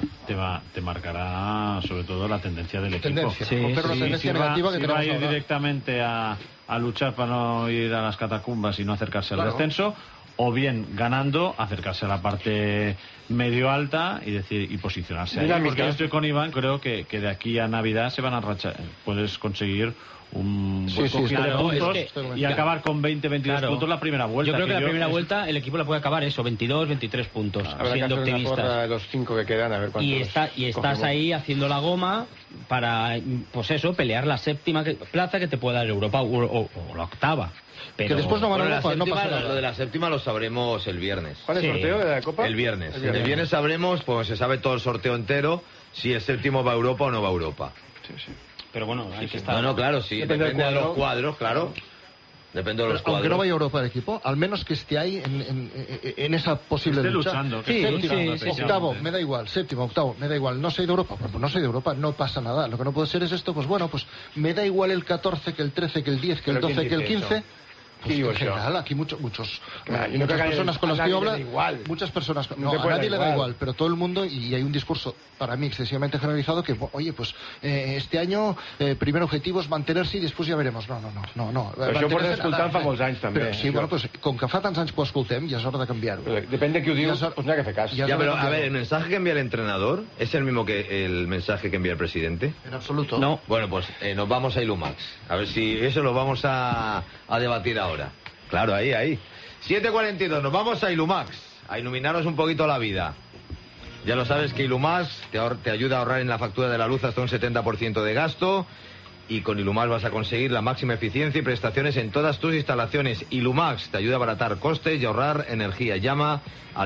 sobre todo la tendencia del equipo. Tendencia, Sí, romper la sí, tendencia si negativa va que a tenemos ir ahora. directamente a luchar para no ir a las catacumbas y no acercarse al Claro. descenso, o bien ganando, acercarse a la parte medio alta y posicionarse ahí. Dinámica. Porque yo estoy con Iván, creo que de aquí a Navidad se van a rachar, puedes conseguir un Sí, buen sí, cogida de claro, puntos es que- y acabar con 20-22 Claro. puntos la primera vuelta. Yo creo que la primera es- vuelta el equipo la puede acabar 22, 23 puntos, Habrá que siendo hacer una optimistas. porra de los 5 que quedan, a ver cuántos Y estás cogemos. ahí haciendo la goma para, pues eso, pelear la séptima plaza que te pueda dar Europa o la octava. Pero Que después no van a Bueno, la Europa, no séptima, pasa nada. lo de la séptima lo sabremos el viernes. ¿Cuál es el Sí. sorteo de la Copa? El viernes. El viernes sabremos, pues se sabe todo el sorteo entero, si el séptimo va a Europa o no va a Europa. Sí, sí. Pero bueno, hay que estar. No, claro, sí. Depende Depende del de los cuadro. cuadros, claro. Depende de los Aunque cuadros. no vaya a Europa el equipo, al menos que esté ahí en esa posible Esté lucha. luchando, que esté Séptimo, luchando, sí, octavo, sí. me da igual. Séptimo, octavo, me da igual. No soy de Europa. Pues no soy de Europa, no pasa nada. Lo que no puede ser es esto, pues bueno, pues me da igual el 14, que el 13, que el 10, que el ¿Pero 12, quién que el dice 15. eso? Pues digo en yo? general, aquí muchas Claro, y no creo que personas con a las que nadie yo le hablo, da igual. muchas personas, No no, te a puede nadie dar le da igual. igual, pero todo el mundo, y hay un discurso para mí excesivamente generalizado que, oye, pues este año primer objetivo es mantenerse y después ya veremos. No. Però això ho portem Mantenerse, escoltant nada. fa molts anys, també, Però, sí, això. bueno, pues, com que fa tants anys que ho escoltem, ja és hora de canviar-ho. Depende de qui ho diu, Ja s'ha- pues n'hi ha que fer cas. ja- Ya, pero a ver, ¿el mensaje que envía el entrenador es el mismo que el mensaje que envía el presidente? En absoluto. No. Bueno, pues nos vamos a Ilumax. A ver si eso lo vamos a debatir ahora. Claro, ahí. 7:42, nos vamos a Ilumax, a iluminaros un poquito la vida. Ya lo sabes que Ilumax te ayuda a ahorrar en la factura de la luz hasta un 70% de gasto. Y con Ilumax vas a conseguir la máxima eficiencia y prestaciones en todas tus instalaciones. Ilumax te ayuda a abaratar costes y ahorrar energía. Llama al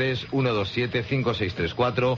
93-127-5634,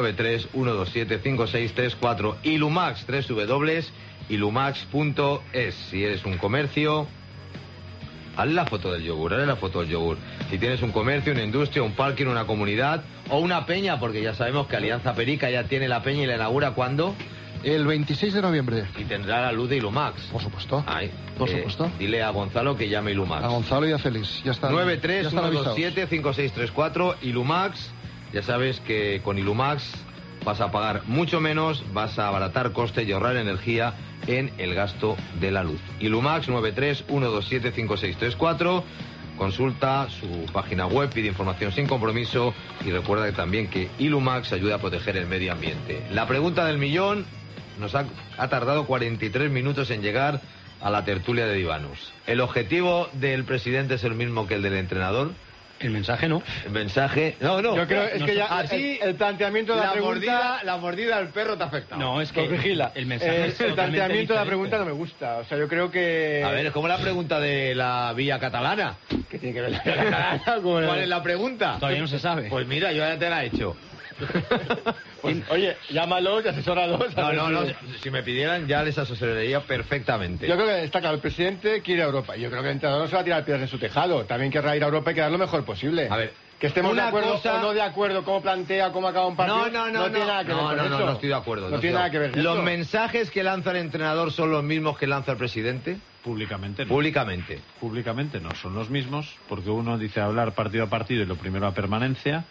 93-127-5634. Ilumax, www.ilumax.es. Si eres un comercio, haz la foto del yogur, Si tienes un comercio, una industria, un parking, una comunidad o una peña, porque ya sabemos que Alianza Perica ya tiene la peña y la inaugura ¿cuándo? El 26 de noviembre, Y tendrá la luz de Ilumax. por supuesto. Ay, Por supuesto. Dile a Gonzalo que llame Ilumax. A Gonzalo y a Félix. Ya están, ya están avisados. 93-127-5634, Ilumax. Ya sabes que con Ilumax vas a pagar mucho menos, vas a abaratar costes y ahorrar energía en el gasto de la luz. Ilumax 93-127-5634. Consulta su página web, pide información sin compromiso y recuerda que también que Ilumax ayuda a proteger el medio ambiente. La pregunta del millón nos ha tardado 43 minutos en llegar a la tertulia de Divanus. ¿El objetivo del presidente es el mismo que el del entrenador? El mensaje no. El mensaje... No. Yo creo es que ya A ti, el planteamiento de la pregunta... la mordida al perro te ha afectado. No, es que Pues vigila. el mensaje es el totalmente planteamiento de la diferente. pregunta no me gusta. O sea, yo creo que... A ver, es como la pregunta de la vía catalana. ¿Qué tiene que ver la catalana con el- ¿Cuál es la pregunta? Todavía no se sabe. Pues mira, yo ya te la he hecho. Pues, oye, llámalos y asesóralos. a ver No, si- si me pidieran ya les asesoraría perfectamente. Yo creo que está claro, el presidente quiere ir a Europa. Yo creo que el entrenador no se va a tirar piedras en su tejado. También querrá ir a Europa y quedar lo mejor posible. A ver, que estemos de una acuerdo cosa- o no de acuerdo, cómo plantea, cómo acaba un partido. No tiene nada que ver con eso. no estoy de acuerdo. No tiene nada que ver. ¿Los eso. mensajes que lanza el entrenador son los mismos que lanza el presidente? Públicamente no. Públicamente. Públicamente no, son los mismos, porque uno dice hablar partido a partido y lo primero a permanencia.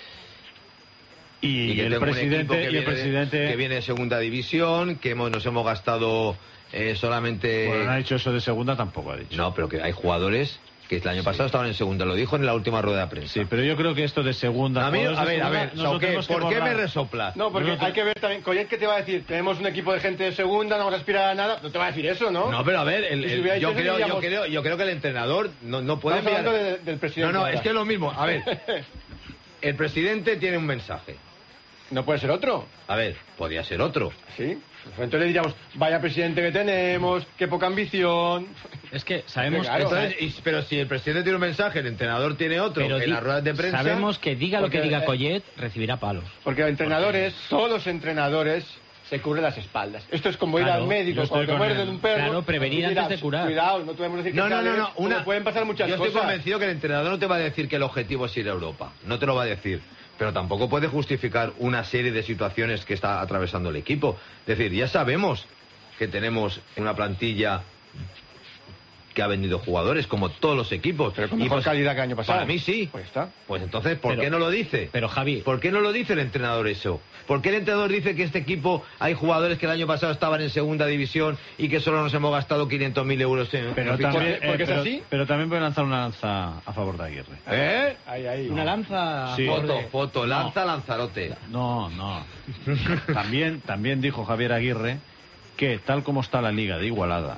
Y, que el tengo un equipo presidente, que viene de segunda división, que nos hemos gastado solamente... Bueno, no ha dicho eso de segunda, tampoco ha dicho. No, pero que hay jugadores que el año pasado estaban en segunda, lo dijo en la última rueda de prensa. Sí, pero yo creo que esto de segunda... A mí, jugadores a de ver, segunda, ¿por nosotros qué tenemos que me borrar. resoplas? No, porque hay que ver también. Collet, ¿qué te va a decir? Tenemos un equipo de gente de segunda, no vamos a aspirar a nada. No te va a decir eso, ¿no? No, pero a ver, Y si hubierais yo eso, creo diríamos- yo creo que el entrenador no puede Estamos enviar... hablando del presidente. No, ahora. es que es lo mismo. A ver, el presidente tiene un mensaje. ¿No puede ser otro? A ver, podría ser otro. Sí. Entonces le diríamos, vaya presidente que tenemos, qué poca ambición. Es que sabemos Claro. Entonces, pero si el presidente tiene un mensaje, el entrenador tiene otro, pero en las ruedas de prensa... sabemos que diga lo que Porque, diga Collet, recibirá palos. Porque los entrenadores, todos los entrenadores, se cubren las espaldas. Esto es como ir Claro, al médico yo estoy cuando te con muerden él. un perro. Claro, prevenir pues, antes de curar. Cuidado, no podemos decir que No, sea leve, una... porque pueden pasar muchas yo cosas. estoy convencido que el entrenador no te va a decir que el objetivo es ir a Europa. No te lo va a decir. Pero tampoco puede justificar una serie de situaciones que está atravesando el equipo. Es decir, ya sabemos que tenemos una plantilla que ha vendido jugadores, como todos los equipos. Pero con y mejor calidad que el año pasado. Para mí sí. Pues está. Pues entonces, ¿por qué no lo dice? Pero Javi... ¿Por qué no lo dice el entrenador eso? ¿Por qué el entrenador dice que este equipo hay jugadores que el año pasado estaban en segunda división y que solo nos hemos gastado 500.000 euros en Pero fichajes? también, porque es así. pero también voy a lanzar una lanza a favor de Aguirre. ¿Eh? Ahí. Una lanza... Sí. Foto, lanza, Lanzarote. No. También dijo Javier Aguirre que tal como está la Liga de Igualada,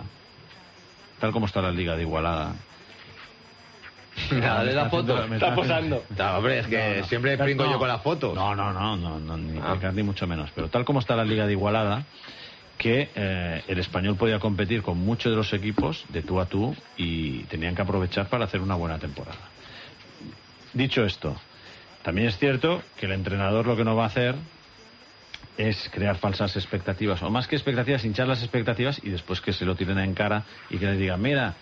Dale la foto. Está posando. No, hombre, es que No. siempre pringo yo con las fotos. No, ni mucho menos. Pero tal como está la Liga de Igualada, que el Español podía competir con muchos de los equipos de tú a tú y tenían que aprovechar para hacer una buena temporada. Dicho esto, también es cierto que el entrenador lo que no va a hacer es crear falsas expectativas, o más que expectativas, hinchar las expectativas y después que se lo tiren en cara y que les digan, mira,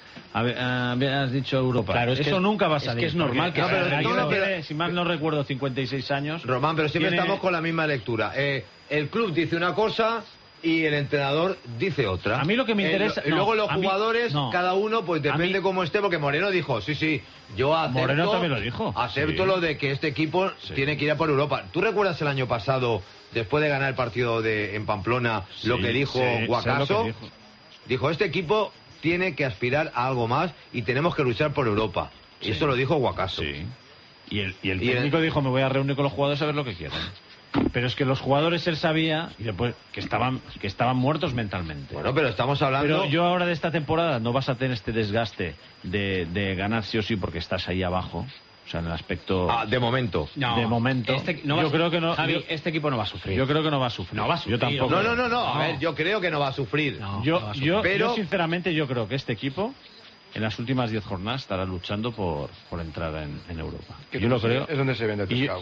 has dicho Europa. Claro, es eso que nunca va a es salir. que es normal que porque, sea. Aguirre pero- tiene, si mal no recuerdo, 56 años. Román, pero siempre Tiene- estamos con la misma lectura. El club dice una cosa y el entrenador dice otra. A mí lo que me interesa- Y luego no, los a mí- jugadores, no. cada uno, pues depende mí- cómo esté, porque Moreno dijo, sí, yo acepto. Moreno también lo dijo. Acepto Sí. lo de que este equipo Sí. tiene que ir a por Europa. ¿Tú recuerdas el año pasado, después de ganar el partido en Pamplona, lo Sí, que dijo sí, sé Guacaso? lo que dijo. Dijo, este equipo tiene que aspirar a algo más y tenemos que luchar por Europa. Y Sí. eso lo dijo Guacaso. Sí. Y el Y el- técnico dijo, me voy a reunir con los jugadores a ver lo que quieren. Pero es que los jugadores él sabía y después que estaban muertos mentalmente. Bueno, pero estamos hablando... Pero yo ahora de esta temporada no vas a tener este desgaste de ganar sí o sí porque estás ahí abajo. O sea, en el aspecto... de momento. De momento. Yo creo que no... Javi, este equipo no va a sufrir. Yo creo que no va a sufrir. No va a sufrir, Yo tampoco. No. A ver, yo creo que no va a sufrir. No. Yo, va a yo, Pero- yo, sinceramente, yo creo que este equipo en las últimas 10 jornadas estará luchando por entrar en Europa. Que Yo lo creo. Es donde se vende el Y pescado.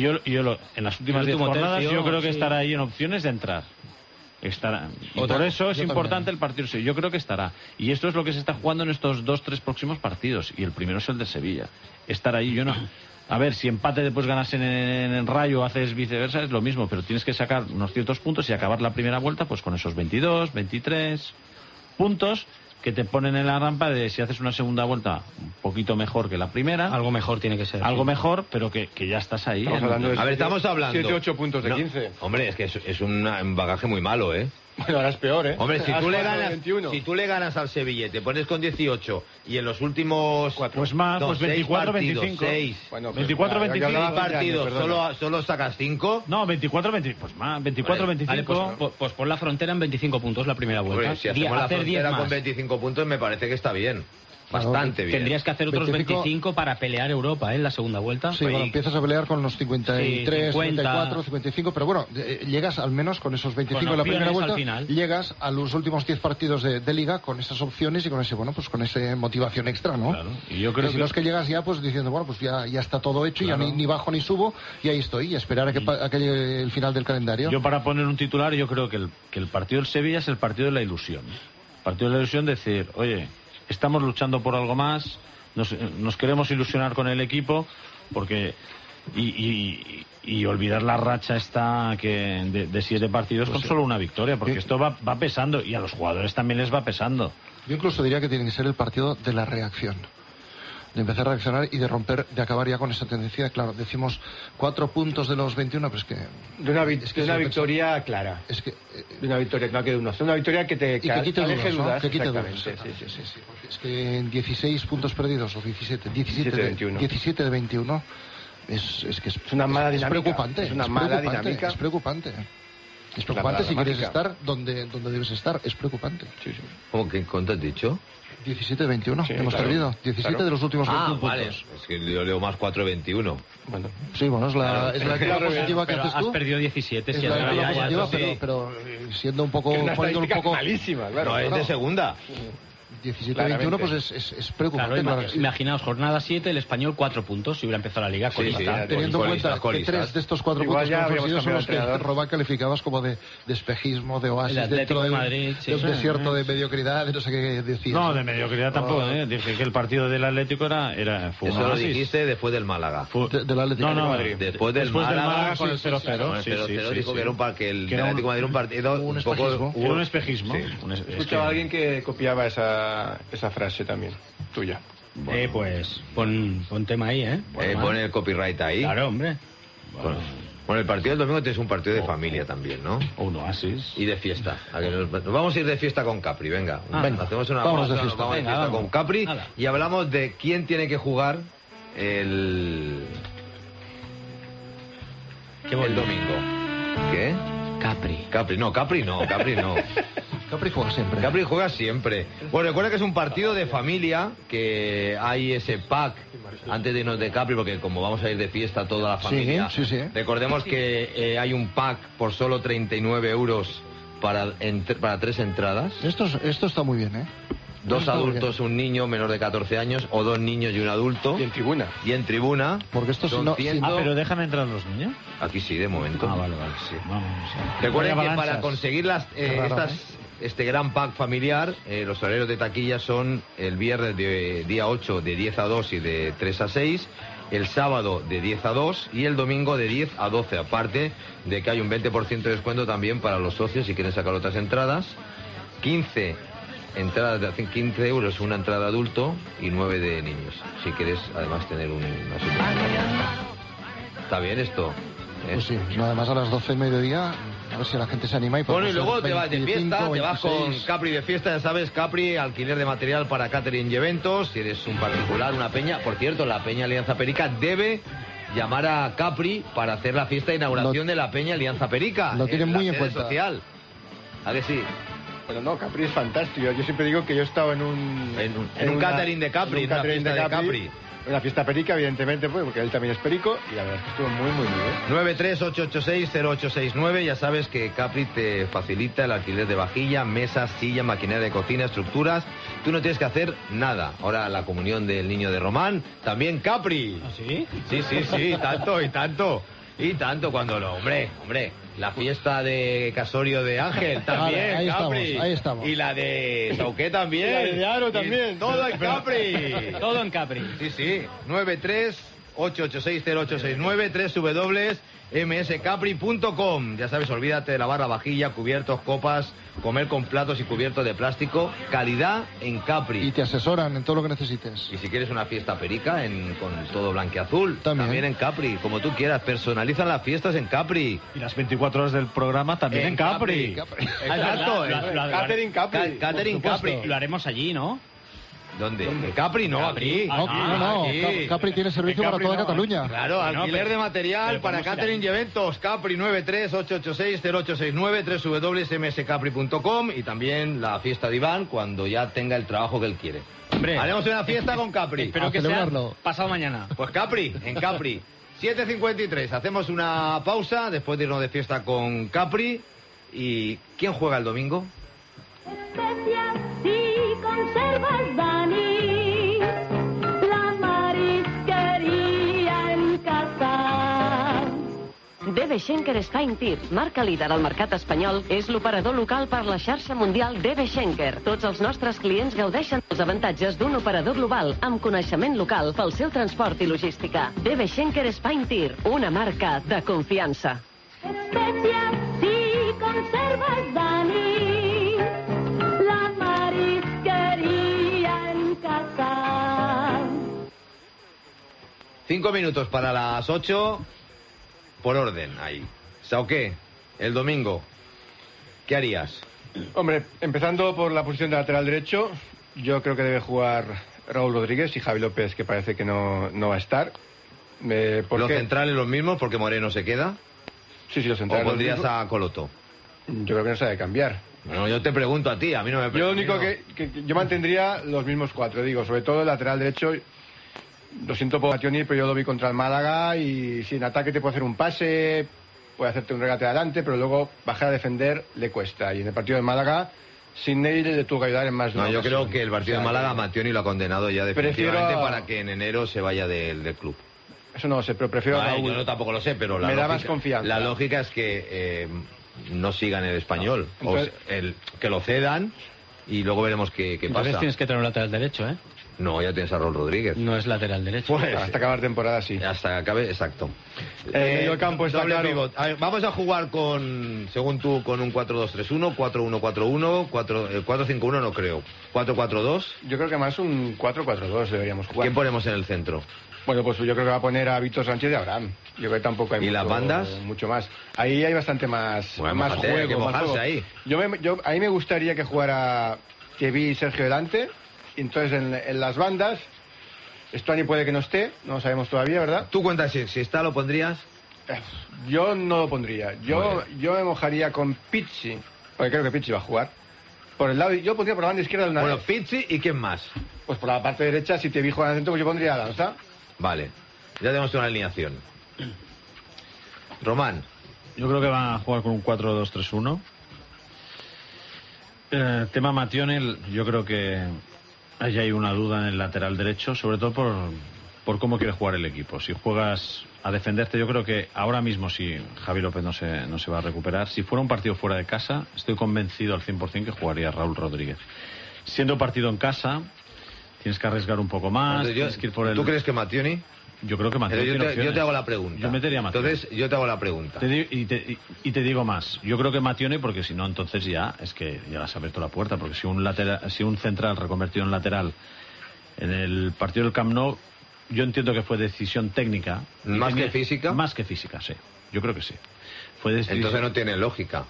en las últimas El 10 último jornadas tercio, yo creo que sí. estará ahí en opciones de entrar. Estará. Y Otra- por eso es yo importante también. el partido. Sí, yo creo que estará. Y esto es lo que se está jugando en estos 2-3 próximos partidos. Y el primero es el de Sevilla. Estar ahí, yo no. A ver, si empate después ganas en Rayo, haces viceversa, es lo mismo. Pero tienes que sacar unos ciertos puntos y acabar la primera vuelta pues con esos 22, 23 puntos que te ponen en la rampa de si haces una segunda vuelta un poquito mejor que la primera. Algo mejor tiene que ser. Algo sí. mejor, pero que ya estás ahí. Estamos hablando de A ver, estamos hablando... 7-8 puntos de No, 15. Hombre, es que es un bagaje muy malo, ¿eh? Bueno, ahora es peor, ¿eh? Hombre, si Has tú, le jugado ganas, 21. si tú le ganas al Sevilla, y te pones con 18 y en los últimos... Pues más, no, pues 6 24, partidos, 25. 6 Bueno, 24, ya que 25 hablabas de años, partidos, perdona. solo sacas 5. No, 24, 20, pues más, 24, Vale, 25. Vale, pues pon la frontera en 25 puntos la primera vuelta. Hombre, si hacemos la Hacer 10 frontera más. con 25 puntos me parece que está bien. Bastante bien. Tendrías que hacer otros 25 para pelear Europa, en la segunda vuelta. Sí, bueno, empiezas a pelear con los 53, Sí, 50. 54, 55, pero bueno, llegas al menos con esos 25 Con en la primera opciones vuelta, al final. llegas a los últimos 10 partidos de liga con esas opciones y con ese, bueno, pues con esa motivación extra, ¿no? Claro. Y yo creo si no es que llegas ya pues diciendo, bueno, pues ya está todo hecho, Claro. ya ni bajo ni subo, y ahí estoy, y esperar a que llegue el final del calendario. Yo para poner un titular, yo creo que el partido del Sevilla es el partido de la ilusión. El partido de la ilusión de decir, oye, estamos luchando por algo más, nos queremos ilusionar con el equipo, porque y olvidar la racha esta de 7 partidos Pues con sí. solo una victoria, porque Sí. esto va pesando y a los jugadores también les va pesando. Yo incluso diría que tiene que ser el partido de la reacción. De empezar a reaccionar y de acabar ya con esa tendencia. Claro, decimos 4 puntos de los 21, pero es que... De una, Es que de una sí, victoria clara. Es que... De una victoria, no que de una victoria que te Y que quite aleje dudas, ¿no? dudas, Que quite dudas. exactamente, sí. Porque es que en 16 puntos perdidos, o 17 de 21. 17 de 21, es una mala dinámica. preocupante. Es una mala preocupante, dinámica. Es preocupante. Es La preocupante si quieres dramática. estar donde debes estar. Es preocupante. ¿Cómo que cuánto has dicho? 17 de 21, Sí, hemos claro, perdido. 17 claro. de los últimos 21 vale. puntos. Es que yo leo más 4-21. Bueno, Sí, bueno, es la lectura positiva que Pero haces has tú. perdido 17. Es si la ahora lectura ya- positiva, eso sí. pero siendo un poco... que es una poniéndolo un estadística poco... malísima, claro. No, es de segunda. 17 de 21, pues Claramente. es preocupante. Claro, claro que sí. imaginaos, jornada 7, el Español 4 puntos, si hubiera empezado la liga con Sí, esta. sí. Teniendo en cuenta que Colistas. 3 de estos 4 Igual puntos que ya hemos habríamos conseguido son los cambiado de que entrenador. Robán calificabas como de espejismo, de oasis, El Atlético dentro de de Madrid, sí, un sí. desierto de mediocridad, de no sé qué decías. No, de mediocridad tampoco, ¿eh? Dije que el partido del Atlético fue un Eso lo oasis. dijiste después del Málaga. Del Atlético No, de no, Madrid. Después del Málaga Málaga, con el sí, sí, 0-0. Con el 0-0 dijo que era un que el Que era Atlético de Madrid era un partido un un poco... espejismo. Era un espejismo. Sí. Es escuchaba a alguien que copiaba esa esa frase también, tuya. Bueno. Pues pon tema ahí, ¿eh? Pon el copyright ahí. Claro, hombre. Bueno, el partido del domingo es un partido de familia también, ¿no? Un oasis. Y de fiesta. Nos vamos a ir de fiesta con Capri, venga. Hacemos una vamos pausa, de fiesta. nos vamos de fiesta con Capri y hablamos de quién tiene que jugar el domingo. ¿Qué? Capri no. Capri juega siempre. Capri juega siempre. Bueno, recuerda que es un partido de familia, que hay ese pack antes de irnos de Capri, porque como vamos a ir de fiesta toda la familia. Sí. Recordemos que hay un pack por solo 39 euros para 3 entradas. Esto está muy bien, ¿eh? 2 adultos, un niño menor de 14 años, o 2 niños y un adulto. Y en tribuna. Porque esto son 100... pero ¿dejan entrar los niños? Aquí sí, de momento. Vale, sí. Vamos. Recuerden que para conseguir este gran pack familiar, los horarios de taquilla son el viernes de día 8 de 10 a 2 y de 3 a 6, el sábado de 10 a 2 y el domingo de 10 a 12, aparte de que hay un 20% de descuento también para los socios si quieren sacar otras entradas. 15 entradas de 15 euros, una entrada adulto y 9 de niños, si quieres además tener una ¿Está bien esto? Pues sí, además a las 12 del mediodía, a ver si la gente se anima. Y bueno, y luego te vas de 25, fiesta, 26. te vas con Capri de fiesta, ya sabes, Capri, alquiler de material para catering y eventos, si eres un particular, una peña. Por cierto, la Peña Alianza Perica debe llamar a Capri para hacer la fiesta de inauguración de la Peña Alianza Perica. Lo tienen muy en cuenta. Social. ¿A que sí? Pero no, Capri es fantástico. Yo siempre digo que yo he estado en un catering de Capri, en una fiesta de Capri. Una fiesta perica, evidentemente, pues, porque él también es perico, y la verdad es que estuvo muy bien. 938860869, ya sabes que Capri te facilita el alquiler de vajilla, mesas, sillas, maquinaria de cocina, estructuras. Tú no tienes que hacer nada. Ahora la comunión del niño de Román, también Capri. ¿Ah, sí? Sí, tanto. Y tanto cuando lo... Hombre, la fiesta de casorio de Ángel también, ahí Capri. Estamos. Y la de Sauqué también. Y la de Aro también. Todo en Capri. Todo en Capri. Sí. 938860869, www.mscapri.com. Ya sabes, olvídate de lavar la vajilla, cubiertos, copas, comer con platos y cubiertos de plástico. Calidad en Capri. Y te asesoran en todo lo que necesites. Y si quieres una fiesta perica con todo blanqueazul, también en Capri, como tú quieras. Personalizan las fiestas en Capri. Y las 24 horas del programa también en Capri. Exacto. Catering Capri. Catering Capri. Lo haremos allí, ¿no? ¿Dónde? Capri no, aquí. No. Capri tiene servicio para toda Cataluña. Claro, alquiler de material para catering y eventos. Capri 938860869, www.mscapri.com. Y también la fiesta de Iván cuando ya tenga el trabajo que él quiere. Hombre, haremos una fiesta con Capri. Espero que sea pasado mañana. Pues Capri, en Capri. 7:53. Hacemos una pausa después de irnos de fiesta con Capri. ¿Y quién juega el domingo? Especias y conservas, Dani, la marisqueria en casa. DB Schenker Spine Tir, marca líder al mercat espanyol, és l'operador local per la xarxa mundial DB Schenker. Tots els nostres clients gaudeixen dels avantatges d'un operador global amb coneixement local pel seu transport i logística. DB Schenker Spine Tir, una marca de confiança. Especias y conservas, Dani, la marisqueria en casa. 5 minutos para las 8. Por orden, ahí. Sauqué, el domingo, ¿qué harías? Hombre, empezando por la posición de lateral derecho, yo creo que debe jugar Raúl Rodríguez y Javi López, que parece que no va a estar. ¿Los centrales los mismos porque Moreno se queda? Sí, los centrales. ¿O pondrías a Coloto? Yo creo que no se debe cambiar. Bueno, yo te pregunto a ti, a mí no me pregunto. Yo lo único que yo mantendría los mismos 4, digo, sobre todo el lateral derecho. Lo siento por Mationi, pero yo lo vi contra el Málaga y si en ataque te puede hacer un pase, puede hacerte un regate adelante, pero luego bajar a defender le cuesta. Y en el partido del Málaga, sin él le tuvo que ayudar en más de una yo ocasión. creo que el partido de Málaga, Mationi lo ha condenado ya definitivamente para que en enero se vaya del club. Eso no lo sé, pero prefiero a Raúl. Yo no tampoco lo sé, pero me da más confianza. La lógica es que no sigan el Español, entonces, que lo cedan y luego veremos qué pasa. Entonces tienes que tener un lateral derecho, ¿eh? No, ya tienes a Raúl Rodríguez. No es lateral derecho. Pues, hasta acabar temporada, sí. Hasta que acabe, exacto. El campo está doble claro. pivot. A ver, vamos a jugar con, según tú, con un 4-2-3-1, 4-1-4-1, 4-5-1 no creo. 4-4-2. Yo creo que más un 4-4-2 deberíamos jugar. ¿Quién ponemos en el centro? Bueno, pues yo creo que va a poner a Víctor Sánchez y a Abraham. Yo creo que tampoco hay ¿Y las bandas? mucho más. Ahí hay bastante más, Bueno, más mójate, juego. hay que más mojarse juego. ahí. A mí me gustaría que jugara Kevin y Sergio delante. Y entonces en las bandas, Stuani puede que no esté, no lo sabemos todavía, ¿verdad? Tú cuentas si está, ¿lo pondrías? Yo no lo pondría. Yo me mojaría con Pizzi, porque creo que Pizzi va a jugar. Por el lado, yo pondría por la banda izquierda de una Bueno, vez. Pizzi y ¿quién más? Pues por la parte derecha, si te vi jugar en el centro, pues yo pondría a Danza. Vale, ya tenemos una alineación. Román. Yo creo que va a jugar con un 4-2-3-1. Tema Matione, yo creo que ahí hay una duda en el lateral derecho, sobre todo por cómo quiere jugar el equipo. Si juegas a defenderte, yo creo que ahora mismo, si Javi López no se va a recuperar, si fuera un partido fuera de casa, estoy convencido al 100% que jugaría Raúl Rodríguez. Siendo partido en casa, tienes que arriesgar un poco más. Entonces, Tienes que ir por el... ¿Tú crees que Mationi? Yo creo que Mationi tiene Yo opciones. te hago la pregunta. Yo metería a Mationi. Entonces, yo te hago la pregunta. Y te digo más. Yo creo que Matione, porque si no, entonces ya es que ya le has abierto la puerta. Porque si un central reconvertido en lateral en el partido del Camp Nou, yo entiendo que fue decisión técnica. ¿Más que física? Más que física, sí. Yo creo que sí. Fue decisión, Entonces no tiene lógica.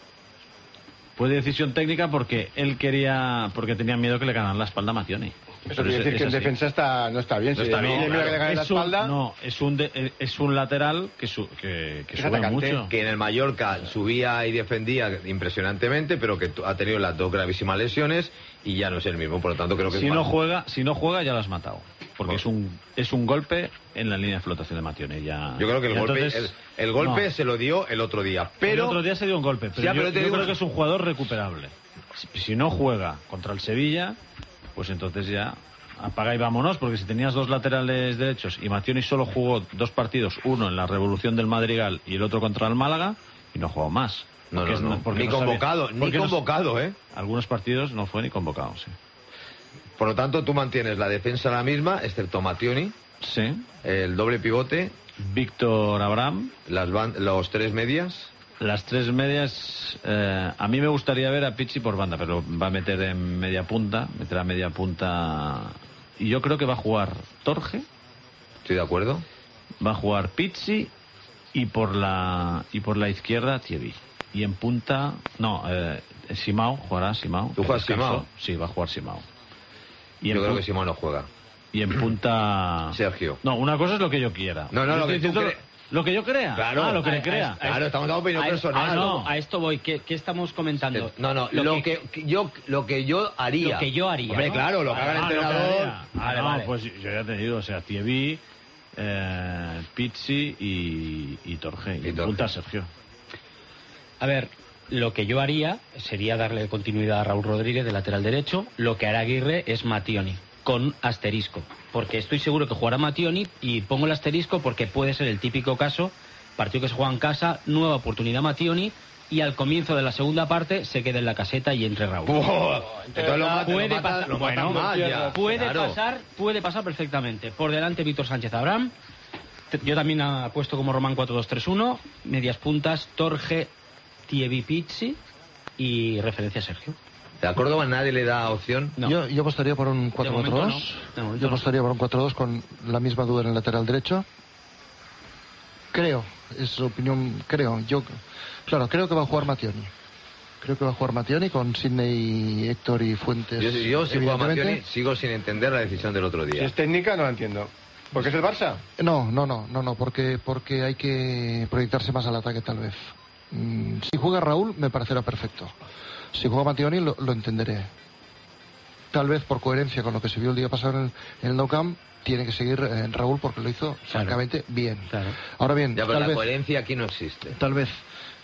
fue decisión técnica porque él porque tenía miedo que le ganaran la espalda a Matione. Eso quiere decir que en así. defensa no está bien. No Si está le bien, mira que le gane la espalda. No, es un lateral que sube atacante. mucho. Que en el Mallorca subía y defendía impresionantemente, pero que ha tenido las dos gravísimas lesiones y ya no es el mismo. Por lo tanto, creo que Si es no más. juega ya lo has matado. Porque Bueno. es un golpe en la línea de flotación de Matione. Ya, Yo creo que entonces, el golpe no. se lo dio el otro día. Pero El otro día se dio un golpe, pero Ya, pero yo te digo- creo que es un jugador recuperable. Si no juega contra el Sevilla, pues entonces ya apaga y vámonos, porque si tenías dos laterales derechos y Mationi solo jugó 2 partidos, uno en la Revolución del Madrigal y el otro contra el Málaga, y no jugó más. No, Porque no. porque Ni no sabía- convocado, porque no- ¿eh? Algunos partidos no fue ni convocado, sí. Por lo tanto, tú mantienes la defensa la misma, excepto Mationi, Sí. el doble pivote, Víctor Abraham. los 3 medias. Las 3 medias, a mí me gustaría ver a Pizzi por banda, pero va a meter en media punta, meterá media punta, y yo creo que va a jugar Torge, Estoy de acuerdo. va a jugar Pizzi y por la izquierda Thierry. Y en punta, Simao, jugará Simao. ¿Tú juegas Descansó. Simao? Sí, va a jugar Simao. Y Yo en creo pu- que Simón no juega. Y en punta... Sergio. No, una cosa es lo que yo quiera. No, Yo lo estoy que tú diciendo crees. lo que yo crea. Claro. Lo que le crea. Claro, estamos dando opinión personal. A esto voy. ¿Qué estamos comentando? Lo que yo haría. Lo que yo haría. Hombre, ¿no? claro, lo que haga el lo que entrenador. haría. Vale. Pues yo ya te digo, o sea, Thierry, Pizzi y Torge. Y en Torge. punta Sergio. A ver, lo que yo haría sería darle continuidad a Raúl Rodríguez de lateral derecho. Lo que hará Aguirre es Mationi, con asterisco. Porque estoy seguro que jugará Mationi y pongo el asterisco porque puede ser el típico caso, partido que se juega en casa, nueva oportunidad Mationi y al comienzo de la segunda parte se quede en la caseta y entre Raúl. Entonces lo matan más ya. Puede pasar perfectamente. Por delante Víctor Sánchez Abraham. Yo también apuesto como Román 4-2-3-1. Medias puntas, Torge, Thierry, Pizzi y referencia a Sergio. ¿A Córdoba nadie le da opción? No. Yo apostaría por un 4-4-2. momento no. De momento Yo no. apostaría por un 4-2 con la misma duda en el lateral derecho. Creo, es opinión, creo. Creo que va a jugar Mationi. Creo que va a jugar Mationi con Sidney, Héctor y Fuentes. Yo si juega evidentemente. Mationi, sigo sin entender la decisión del otro Si día. es técnica, no la entiendo. ¿Porque es el Barça? No, porque hay que proyectarse más al ataque tal vez. Si juega Raúl me parecerá perfecto. Si juega Mationi lo entenderé. Tal vez por coherencia con lo que se vio el día pasado en el Nou Camp, tiene que seguir Raúl porque lo hizo francamente bien. Claro. Ahora bien, Ya, pero tal la vez, coherencia aquí no existe. tal vez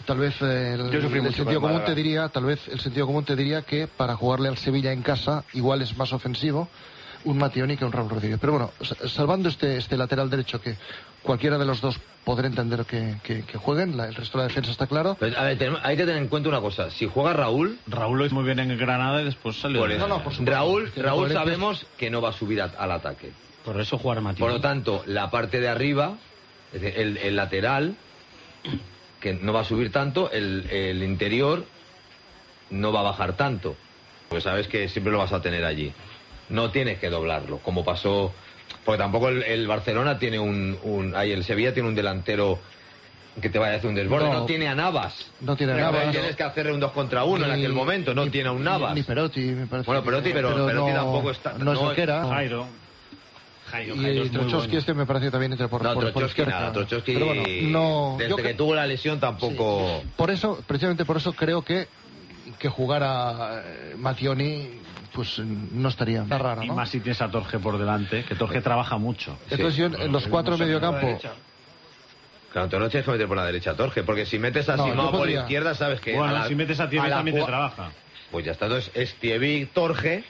Yo sufrí el mucho sentido con común te Málaga. diría, tal vez el sentido común te diría que para jugarle al Sevilla en casa igual es más ofensivo un Mattioni que un Raúl Rodríguez. Pero bueno, salvando este lateral derecho, que cualquiera de los dos podrá entender que jueguen, el resto de la defensa está claro. Pues, a ver, hay que tener en cuenta una cosa. Si juega Raúl lo hizo muy bien en Granada y después salió. Por supuesto. Raúl sabemos que no va a subir al ataque. Por eso jugar Mattioni. Por lo tanto, la parte de arriba, es decir, el lateral, que no va a subir tanto, el interior no va a bajar tanto. Pues sabes que siempre lo vas a tener allí. No tienes que doblarlo, como pasó. Porque tampoco el Barcelona tiene el Sevilla tiene un delantero que te vaya a hacer un desborde. No tiene a Navas. No tiene a Navas. Tienes que hacerle un 2 contra 1 en aquel momento. No tiene a un Navas. Ni Perotti, me parece. Bueno, Perotti, pero Perotti tampoco está. No es lo que era. Jairo Y Trochowski me parece también entre por izquierda. Trochowski, pero bueno, desde que tuvo la lesión tampoco. Sí. Por eso, precisamente por eso creo que jugara Mattioni pues no estaría tan raro, ¿no? Y más si tienes a Torge por delante, que Torge trabaja mucho. Entonces yo en los 4 en medio campo. Claro, tú no tienes que meter por la derecha a Torge, porque si metes a Simao por la izquierda, sabes que. Bueno, si metes a Thierry también te trabaja. Pues ya está, entonces es Thierry Torge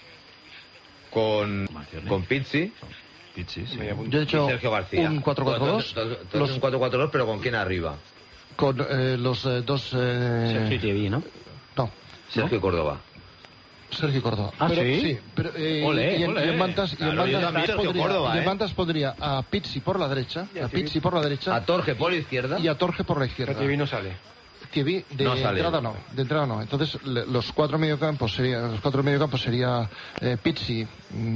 con Pizzi. Pizzi, sí. Yo he hecho Sergio García. Un 4-4-2. Un 4-4-2, pero ¿con quién arriba? Con los dos. Sergio Thierry, ¿no? No. Sergio Córdoba. Sergio Córdoba. Pero, sí, pero y en Mantas pondría a Pizzi por la derecha, a Torge por la izquierda y a Torge por la izquierda. Thierry no sale. Thierry de entrada no. Entonces los 4 mediocampos sería Pizzi,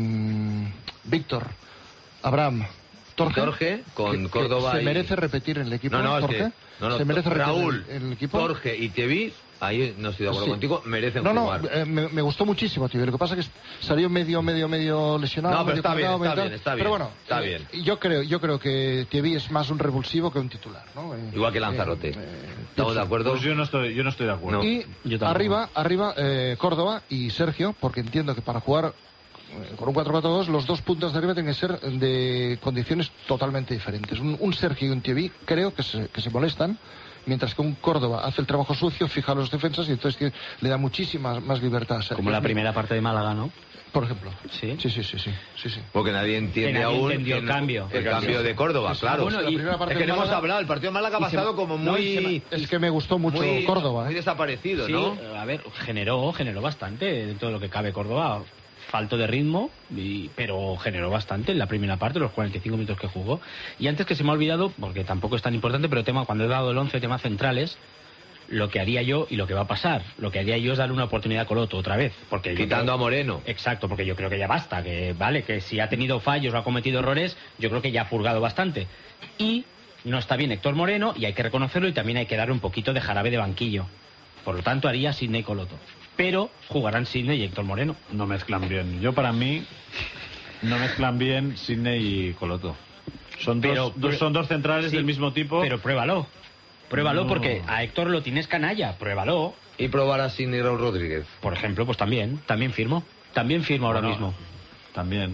Víctor, Abraham, Torge con Córdoba. Se merece repetir en el equipo. Se merece Raúl, repetir en el equipo. Torge y Thierry. Ahí no estoy de acuerdo contigo, merecen jugar. Me gustó muchísimo, tío. Lo que pasa es que salió medio lesionado. No, pero está bien. Pero bueno, está bien. Yo creo que Thierry es más un revulsivo que un titular, ¿no? Igual que Lanzarote. ¿Estamos de acuerdo? Pues yo no estoy de acuerdo. Y arriba Córdoba y Sergio, porque entiendo que para jugar con un 4-4-2 los dos puntas de arriba tienen que ser de condiciones totalmente diferentes. Un Sergio y un Thierry creo que se molestan, mientras que un Córdoba hace el trabajo sucio, fija a los defensas y entonces le da muchísima más libertad a Sergio. Como la primera parte de Málaga, ¿no? Por ejemplo. Sí. Porque nadie entiende aún el cambio de Córdoba, claro. Bueno, es que no hemos hablado, el partido de Málaga ha pasado como muy... Es que me gustó mucho Córdoba. Muy desaparecido, sí, ¿no? A ver, generó bastante de todo lo que cabe Córdoba. Falto de ritmo, pero generó bastante en la primera parte, los 45 minutos que jugó. Y antes, que se me ha olvidado, porque tampoco es tan importante, pero cuando he dado el 11, temas centrales, lo que haría yo y lo que va a pasar. Lo que haría yo es darle una oportunidad a Coloto otra vez. Quitando a Moreno. Exacto, porque yo creo que ya basta, que si ha tenido fallos o ha cometido errores, yo creo que ya ha purgado bastante. Y no está bien Héctor Moreno, y hay que reconocerlo, y también hay que darle un poquito de jarabe de banquillo. Por lo tanto, haría Sidney Coloto. Pero jugarán Sidney y Héctor Moreno. No mezclan bien. Para mí, no mezclan bien Sidney y Coloto. Son dos centrales del mismo tipo. Pero pruébalo, porque a Héctor lo tienes canalla, pruébalo. Y probar a Sidney y Raúl Rodríguez. Por ejemplo, pues también firmo ahora mismo. También.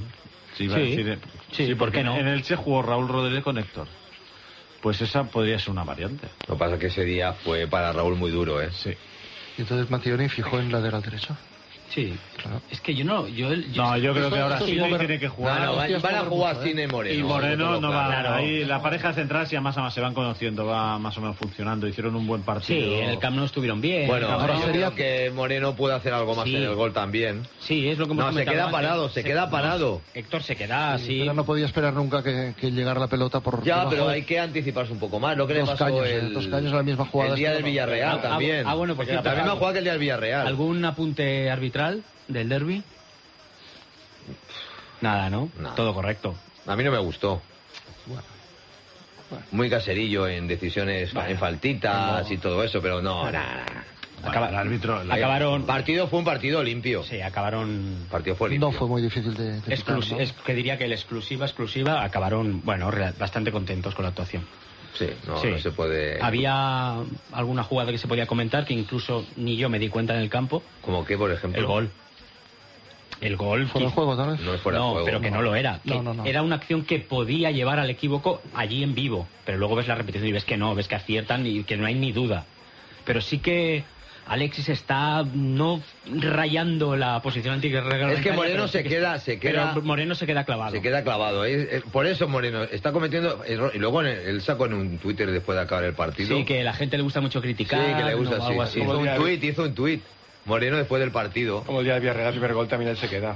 Sí, ¿por qué no? En el Che jugó Raúl Rodríguez con Héctor. Pues esa podría ser una variante. Lo que pasa es que ese día fue para Raúl muy duro, ¿eh? Sí. Y entonces Mattioni fijó en lateral derecho. Sí, claro. Es que yo creo que ahora sí tiene que jugar. Van a jugar Sidney y Moreno. Y Moreno no va. Claro. Ahí la pareja central sí, más a más se van conociendo, va más o menos funcionando. Hicieron un buen partido. Sí, en el Camp Nou estuvieron bien. Bueno, ahora sería que Moreno puede hacer algo más en el gol también. Sí, es lo que hemos comentado. Se queda parado. Héctor se queda así. Pero no podía esperar nunca que llegara la pelota por. Ya, pero hay que anticiparse un poco más. Lo que le pasó dos caños a la misma jugada. El día del Villarreal también. Bueno, pues la misma jugada que el día del Villarreal. ¿Algún apunte arbitral del derbi? Nada, ¿no? Todo correcto. A mí no me gustó. Bueno. Muy caserillo en decisiones, en faltitas y todo eso, pero no, nada. El árbitro. Acabaron. Fue un partido limpio. Sí, acabaron. El partido fue limpio. No fue muy difícil de pitar, ¿no? Es que diría que el exclusiva acabaron, bastante contentos con la actuación. Sí, no se puede. Había alguna jugada que se podía comentar que incluso ni yo me di cuenta en el campo. ¿Como qué, por ejemplo? El gol. ¿Fuera de juego, tal vez? No es fuera de juego. Pero que no lo era. No. Era una acción que podía llevar al equívoco allí en vivo. Pero luego ves la repetición y ves que no, ves que aciertan y que no hay ni duda. Pero sí que Alexis está no rayando la posición antirreglamentaria. Es que Moreno se queda... Pero Moreno se queda clavado. Se queda clavado. Por eso Moreno está cometiendo error. Y luego él sacó en un Twitter después de acabar el partido. Sí, que a la gente le gusta mucho criticar. Sí, que le gusta, algo así. Hizo un tuit. Moreno después del partido. Como el día de Villarreal, el primer gol también él se queda.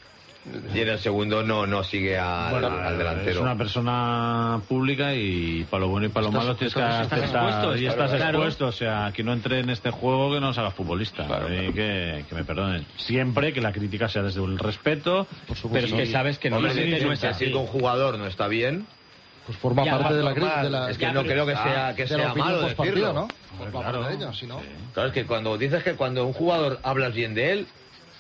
Y en el segundo no sigue al delantero. Es una persona pública y para lo bueno y para lo malo tienes que aceptar. Y estás expuesto. O sea, que no entre en este juego, que no se haga futbolista. Claro. Que me perdonen. Siempre que la crítica sea desde el respeto. Pero es que sabes que no es así. Que un jugador no está bien, pues forma parte de la crítica. Es que no creo que sea malo decirlo, ¿no? Claro. Claro, es que cuando dices que cuando un jugador hablas bien de él,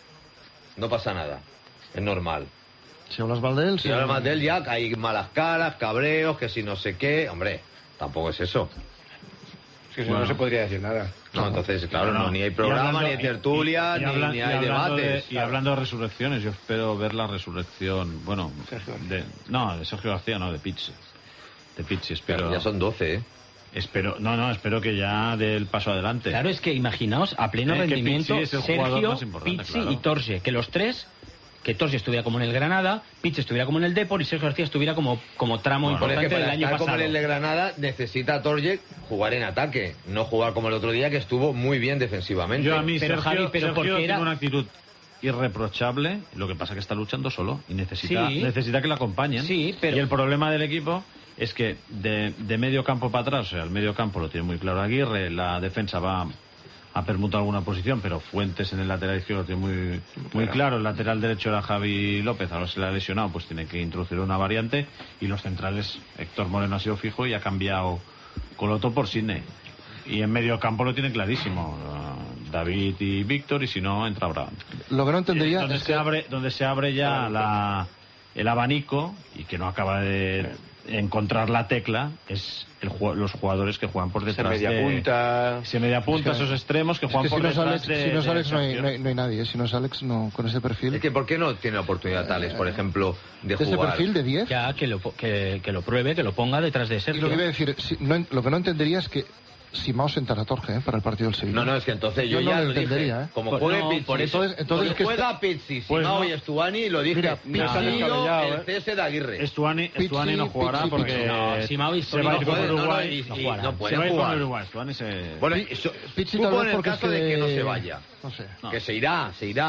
no pasa nada. Es normal. Si hablas mal de él, si hablas mal de él, ya hay malas caras, cabreos, que si no sé qué. Hombre, tampoco es eso. Es que si no se podría decir nada. No, entonces, claro, ni hay programa, ni hay tertulia, ni hay debates. Y hablando de resurrecciones, yo espero ver la resurrección, bueno, de Sergio García, no, de Pizzi. De Pizzi, espero. Ya son 12, Espero que ya dé el paso adelante. Claro, es que imaginaos, a pleno rendimiento, Sergio, Pizzi y Torge, que los tres, que Torge estuviera como en el Granada, Pizzi estuviera como en el Depor y Sergio García estuviera como tramo importante del año pasado. Como en el de Granada, necesita Torge jugar en ataque, no jugar como el otro día, que estuvo muy bien defensivamente. Yo a mí, Sergio tiene una actitud irreprochable, lo que pasa es que está luchando solo y necesita que le acompañen. Sí, pero... Y el problema del equipo es que de medio campo para atrás, o sea, el medio campo lo tiene muy claro Aguirre, la defensa va a permutar alguna posición, pero Fuentes en el lateral izquierdo lo tiene muy claro. El lateral derecho era Javi López, ahora se le ha lesionado, pues tiene que introducir una variante. Y los centrales, Héctor Moreno ha sido fijo y ha cambiado Coloto por Sidney. Y en medio campo lo tiene clarísimo, David y Víctor, y si no, entra Abraham. Lo que no entendería donde se abre ya el abanico, y que no acaba de encontrar la tecla, es los jugadores que juegan por detrás ese media punta, esos extremos que juegan por detrás si no es Alex no hay nadie, si no es Alex no, con ese perfil. Es que ¿por qué no tiene la oportunidad Alex, por ejemplo, de jugar? ¿Ese perfil de 10? Ya, que lo pruebe, que lo ponga detrás de Sergio. Y lo que iba a decir, lo que no entendería es que Simao sentará a Torge para el partido del Sevilla. No, es que entonces yo ya no lo entendería. Como juegue Pizzi, por eso, entonces que juega Pizzi, Simao y Estuani, lo dije. Mira, el cese de Aguirre. Estuani no jugará porque Simao y se va a ir con Uruguay. No puede jugar. Bueno, Pizzi supo tal vez en el caso de que no se vaya. No sé. Que se irá.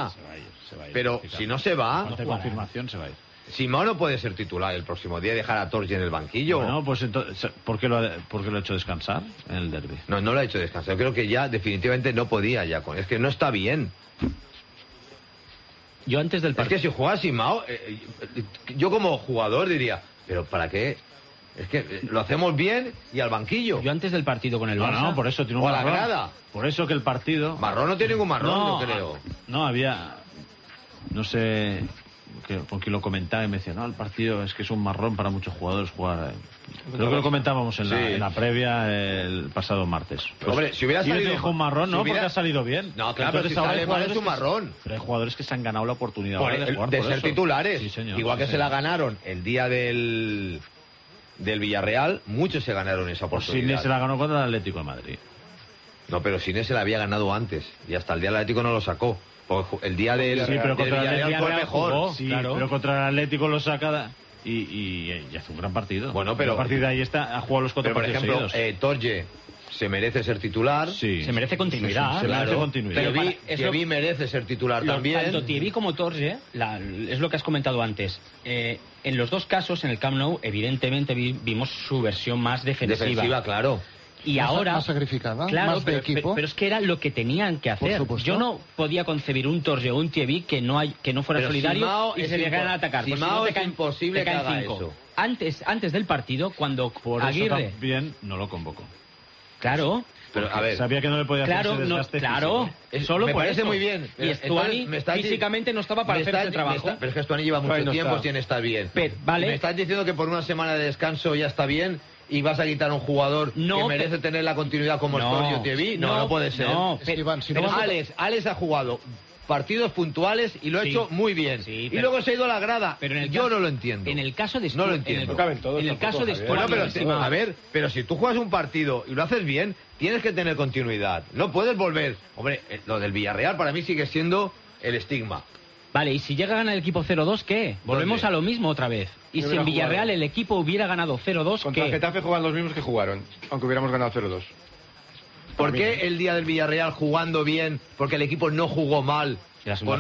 Pero si no se va, de confirmación se va a ir. Simao no puede ser titular el próximo día y dejar a Torge en el banquillo. Bueno, pues entonces, ¿por qué lo ha hecho descansar en el derbi? No lo ha hecho descansar. Yo creo que ya definitivamente no podía ya. Es que no está bien. Yo antes del partido... Es que si juega Simao, yo como jugador diría, ¿pero para qué? Es que lo hacemos bien y al banquillo. Yo antes del partido con el Barça... No, por eso tiene un marrón. O a la grada. Por eso que el partido... Marrón no tiene ningún marrón, yo creo. No, había... No sé... con quien lo comentaba y me decía, no, el partido es que es un marrón para muchos jugadores jugar. Creo que lo comentábamos en la previa el pasado martes. Pues, hombre, si hubiera salido un marrón, no, porque ha salido bien. No, claro, pero si sale mal es un marrón. Pero hay jugadores que se han ganado la oportunidad de jugar de por ser eso. titulares. Sí, señor, igual que se la ganaron el día del Villarreal, muchos se ganaron esa oportunidad. Sidney se la ganó contra el Atlético de Madrid. No, pero Sidney se la había ganado antes y hasta el día del Atlético no lo sacó. Porque el día del Villarreal fue mejor. Jugó, sí, claro. Pero contra el Atlético lo saca y hace un gran partido. Bueno, pero a partir de ahí ha jugado los 4 partidos seguidos. Por ejemplo, Torge se merece ser titular. Sí. Se merece continuidad. Se merece continuidad. Thierry merece ser titular también. Tanto Thierry como Torge, es lo que has comentado antes. En los dos casos, en el Camp Nou, evidentemente vimos su versión más defensiva. Defensiva, claro. Y ahora, más sacrificada, claro, más de equipo. Pero es que era lo que tenían que hacer. Yo no podía concebir un Torge o un Thierry que no fuera pero solidario Simao y se llegaran a atacar. Simao es imposible que haga eso. Antes del partido, cuando por Aguirre... eso también no lo convocó. Claro. Pero, a ver, sabía que no le podía hacer ese desgaste físico. Solo me por parece eso. muy bien. Y Estuani físicamente no estaba para hacer ese trabajo. Pero es que Estuani lleva mucho tiempo sin estar bien. Vale. Me estás diciendo que por una semana de descanso ya está bien y vas a quitar a un jugador que merece tener la continuidad como Torge o Thierry. No puede ser. Iván, Alex ha jugado partidos puntuales y lo ha hecho muy bien. Sí, y luego se ha ido a la grada. Pero yo no lo entiendo. En el caso de no lo entiendo. En el caso de Bueno, pero a ver, pero si tú juegas un partido y lo haces bien, tienes que tener continuidad. No puedes volver. Hombre, lo del Villarreal para mí sigue siendo el estigma. Vale, y si llega a ganar el equipo 0-2, ¿qué? Volvemos a lo mismo otra vez. Y si en Villarreal el equipo hubiera ganado 0-2, contra ¿qué? el Getafe juegan los mismos que jugaron, aunque hubiéramos ganado 0-2. ¿Por qué el día del Villarreal jugando bien, porque el equipo no jugó mal, con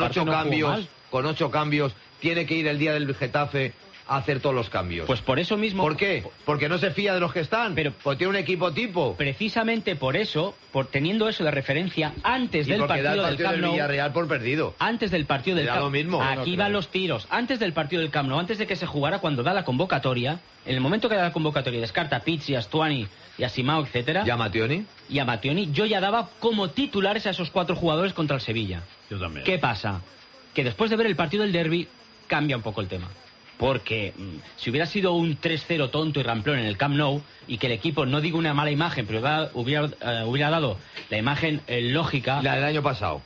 8 cambios, tiene que ir el día del Getafe a hacer todos los cambios? Pues por eso mismo. ¿Por qué? Porque no se fía de los que están. Porque tiene un equipo tipo. Precisamente por eso, por teniendo eso de referencia antes del partido del Camp Nou, Villarreal por perdido. Antes del partido del Camp Nou. Aquí van los tiros. Antes del partido del Camp Nou, antes de que se jugara, cuando da la convocatoria, en el momento que da la convocatoria, descarta a Pizzi, a Stuani y a Simao, etcétera. ¿Y a Mattioni? Y a Mattioni, yo ya daba como titulares a esos 4 jugadores contra el Sevilla. Yo también. ¿Qué pasa? Que después de ver el partido del derbi cambia un poco el tema. Porque si hubiera sido un 3-0 tonto y ramplón en el Camp Nou y que el equipo, no digo una mala imagen, pero hubiera dado la imagen lógica... La del año pasado.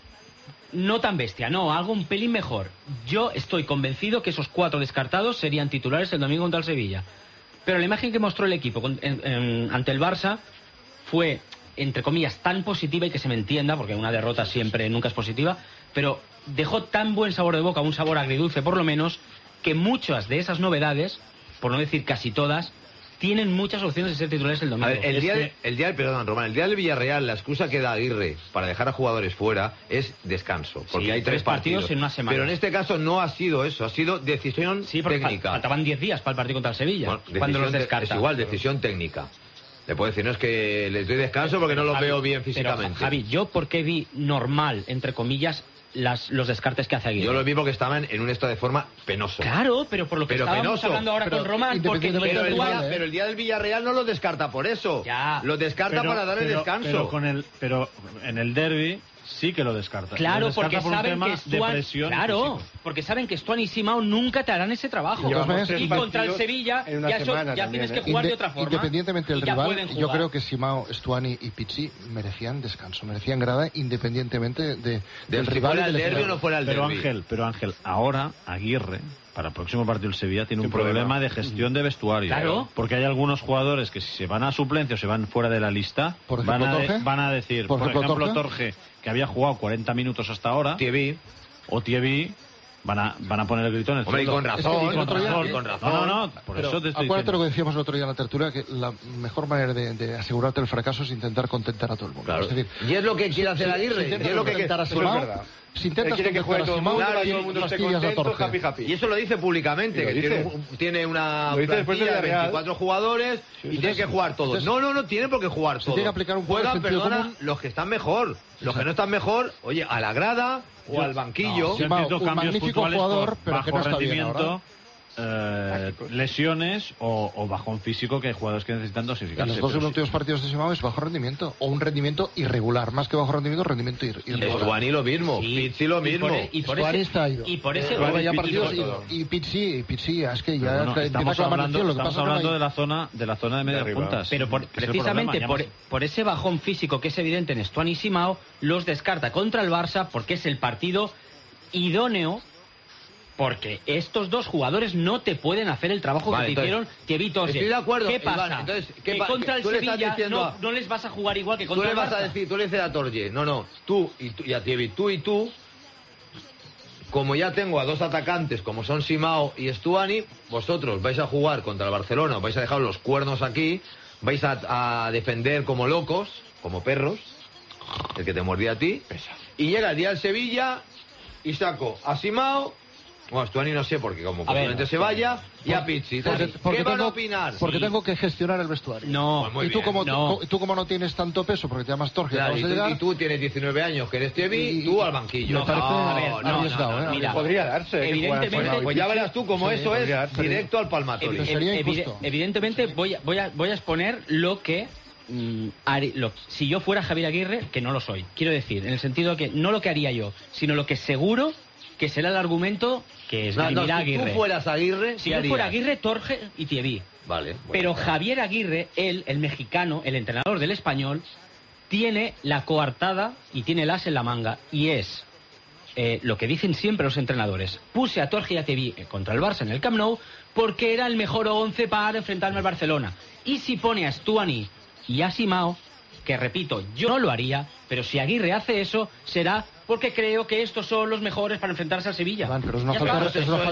No tan bestia, no, algo un pelín mejor. Yo estoy convencido que esos 4 descartados serían titulares el domingo contra el Sevilla. Pero la imagen que mostró el equipo ante el Barça fue, entre comillas, tan positiva, y que se me entienda, porque una derrota siempre nunca es positiva, pero dejó tan buen sabor de boca, un sabor agridulce por lo menos, que muchas de esas novedades, por no decir casi todas, tienen muchas opciones de ser titulares el domingo. A ver, el día del Villarreal, la excusa que da Aguirre para dejar a jugadores fuera es descanso, porque Sí, hay 3 partidos en una semana. Pero en este caso no ha sido eso, ha sido decisión técnica. Faltaban 10 días para el partido contra el Sevilla, cuando los descarta. Es igual, decisión técnica. Le puedo decir, no es que les doy descanso porque no los veo bien físicamente. Pero, Javi, yo porque vi normal, entre comillas, los descartes que hace Aguirre. Yo los vi porque estaban en un estado de forma penoso. Claro, pero por lo que estábamos hablando ahora con Román, porque pero el día del Villarreal no los descarta por eso. Ya. Los descarta para darle descanso. Pero en el derbi sí que lo descarta. Claro, lo descarta porque por saben un tema que de presión. Claro, porque saben que Stuani y Simao nunca te harán ese trabajo. Y contra el Sevilla ya tienes que jugar de otra forma. Independientemente del rival, yo creo que Simao, Stuani y Pizzi merecían descanso, merecían grada, independientemente del rival. ¿Fuera el derbi o no fuera el derbi? Pero Ángel, ahora Aguirre, para el próximo partido del Sevilla, tiene un problema de gestión de vestuario. Claro. Porque hay algunos jugadores que si se van a suplencia o se van fuera de la lista, por ejemplo, van a decir, por ejemplo, Torge, que había jugado 40 minutos hasta ahora, Thierry, van a poner el grito en el cielo. Y con razón, con razón. No, por pero eso te estoy acuérdate diciendo. lo que decíamos el otro día en la tertulia, que la mejor manera de asegurarte el fracaso es intentar contentar a todo el mundo. Claro. Es decir, y es lo que quiere hacer Aguirre. Si intentas contentar a Simao, si intentas contentar a Simao, fastidias a Torge. Y eso lo dice públicamente, que tiene una plantilla de 24 jugadores y tiene que jugar todos. No tiene por qué jugar todos. Tiene que aplicar un juegan, los que están mejor. Los que no están mejor, oye, a la grada o al banquillo. Un magnífico jugador, pero que no está bien ahora. Lesiones o bajón físico, que hay jugadores que necesitan dosificarse. En los 2 últimos partidos de Simao es bajo rendimiento, o un rendimiento irregular, más que bajo rendimiento, rendimiento irregular. Stuani lo mismo, Pizzi lo mismo. Stuani está ido. Y por ese y Pizzi, es que ya estamos hablando de la zona de media puntas. Pero precisamente por ese bajón físico que es evidente en Stuani y Simao, los descarta contra el Barça porque es el partido idóneo. Porque estos 2 jugadores no te pueden hacer el trabajo que te hicieron Thierry Torge. Estoy de acuerdo. ¿Qué pasa? Iván, entonces, que contra el Sevilla no les vas a jugar igual que contra el Barça. Tú le dices a Torge, tú y a Thierry, tú, como ya tengo a 2 atacantes como son Simao y Stuani, vosotros vais a jugar contra el Barcelona, vais a dejar los cuernos aquí, vais a defender como locos, como perros, el que te mordía a ti, y llega el día del Sevilla y saco a Simao. Bueno, Stuani no sé, porque como posiblemente se vaya, y a Pizzi. ¿Qué van a opinar? Porque tengo que gestionar el vestuario. No, pues y tú como no tienes tanto peso, porque te llamas Torge, claro, y tú tienes 19 años, que eres Thierry, tú al banquillo. Me parece arriesgado, Mira, podría darse. Evidentemente, pues ya verás tú cómo eso es directo al palmatorio. Evidentemente voy a exponer lo que... si yo fuera Javier Aguirre, que no lo soy, quiero decir, en el sentido que no lo que haría yo, sino lo que seguro que será el argumento que es Aguirre. Si tú fueras Aguirre, si yo fuera Aguirre, Torge y Thierry. Vale. Pero Javier Aguirre, el mexicano, el entrenador del Español, tiene la coartada y tiene el as en la manga, y es lo que dicen siempre los entrenadores. Puse a Torge y a Tevi contra el Barça en el Camp Nou porque era el mejor 11 para enfrentarme al Barcelona. Y si pone a Stuani y a Simao, que repito, yo no lo haría, pero si Aguirre hace eso, será porque creo que estos son los mejores para enfrentarse al Sevilla. Pero es una falta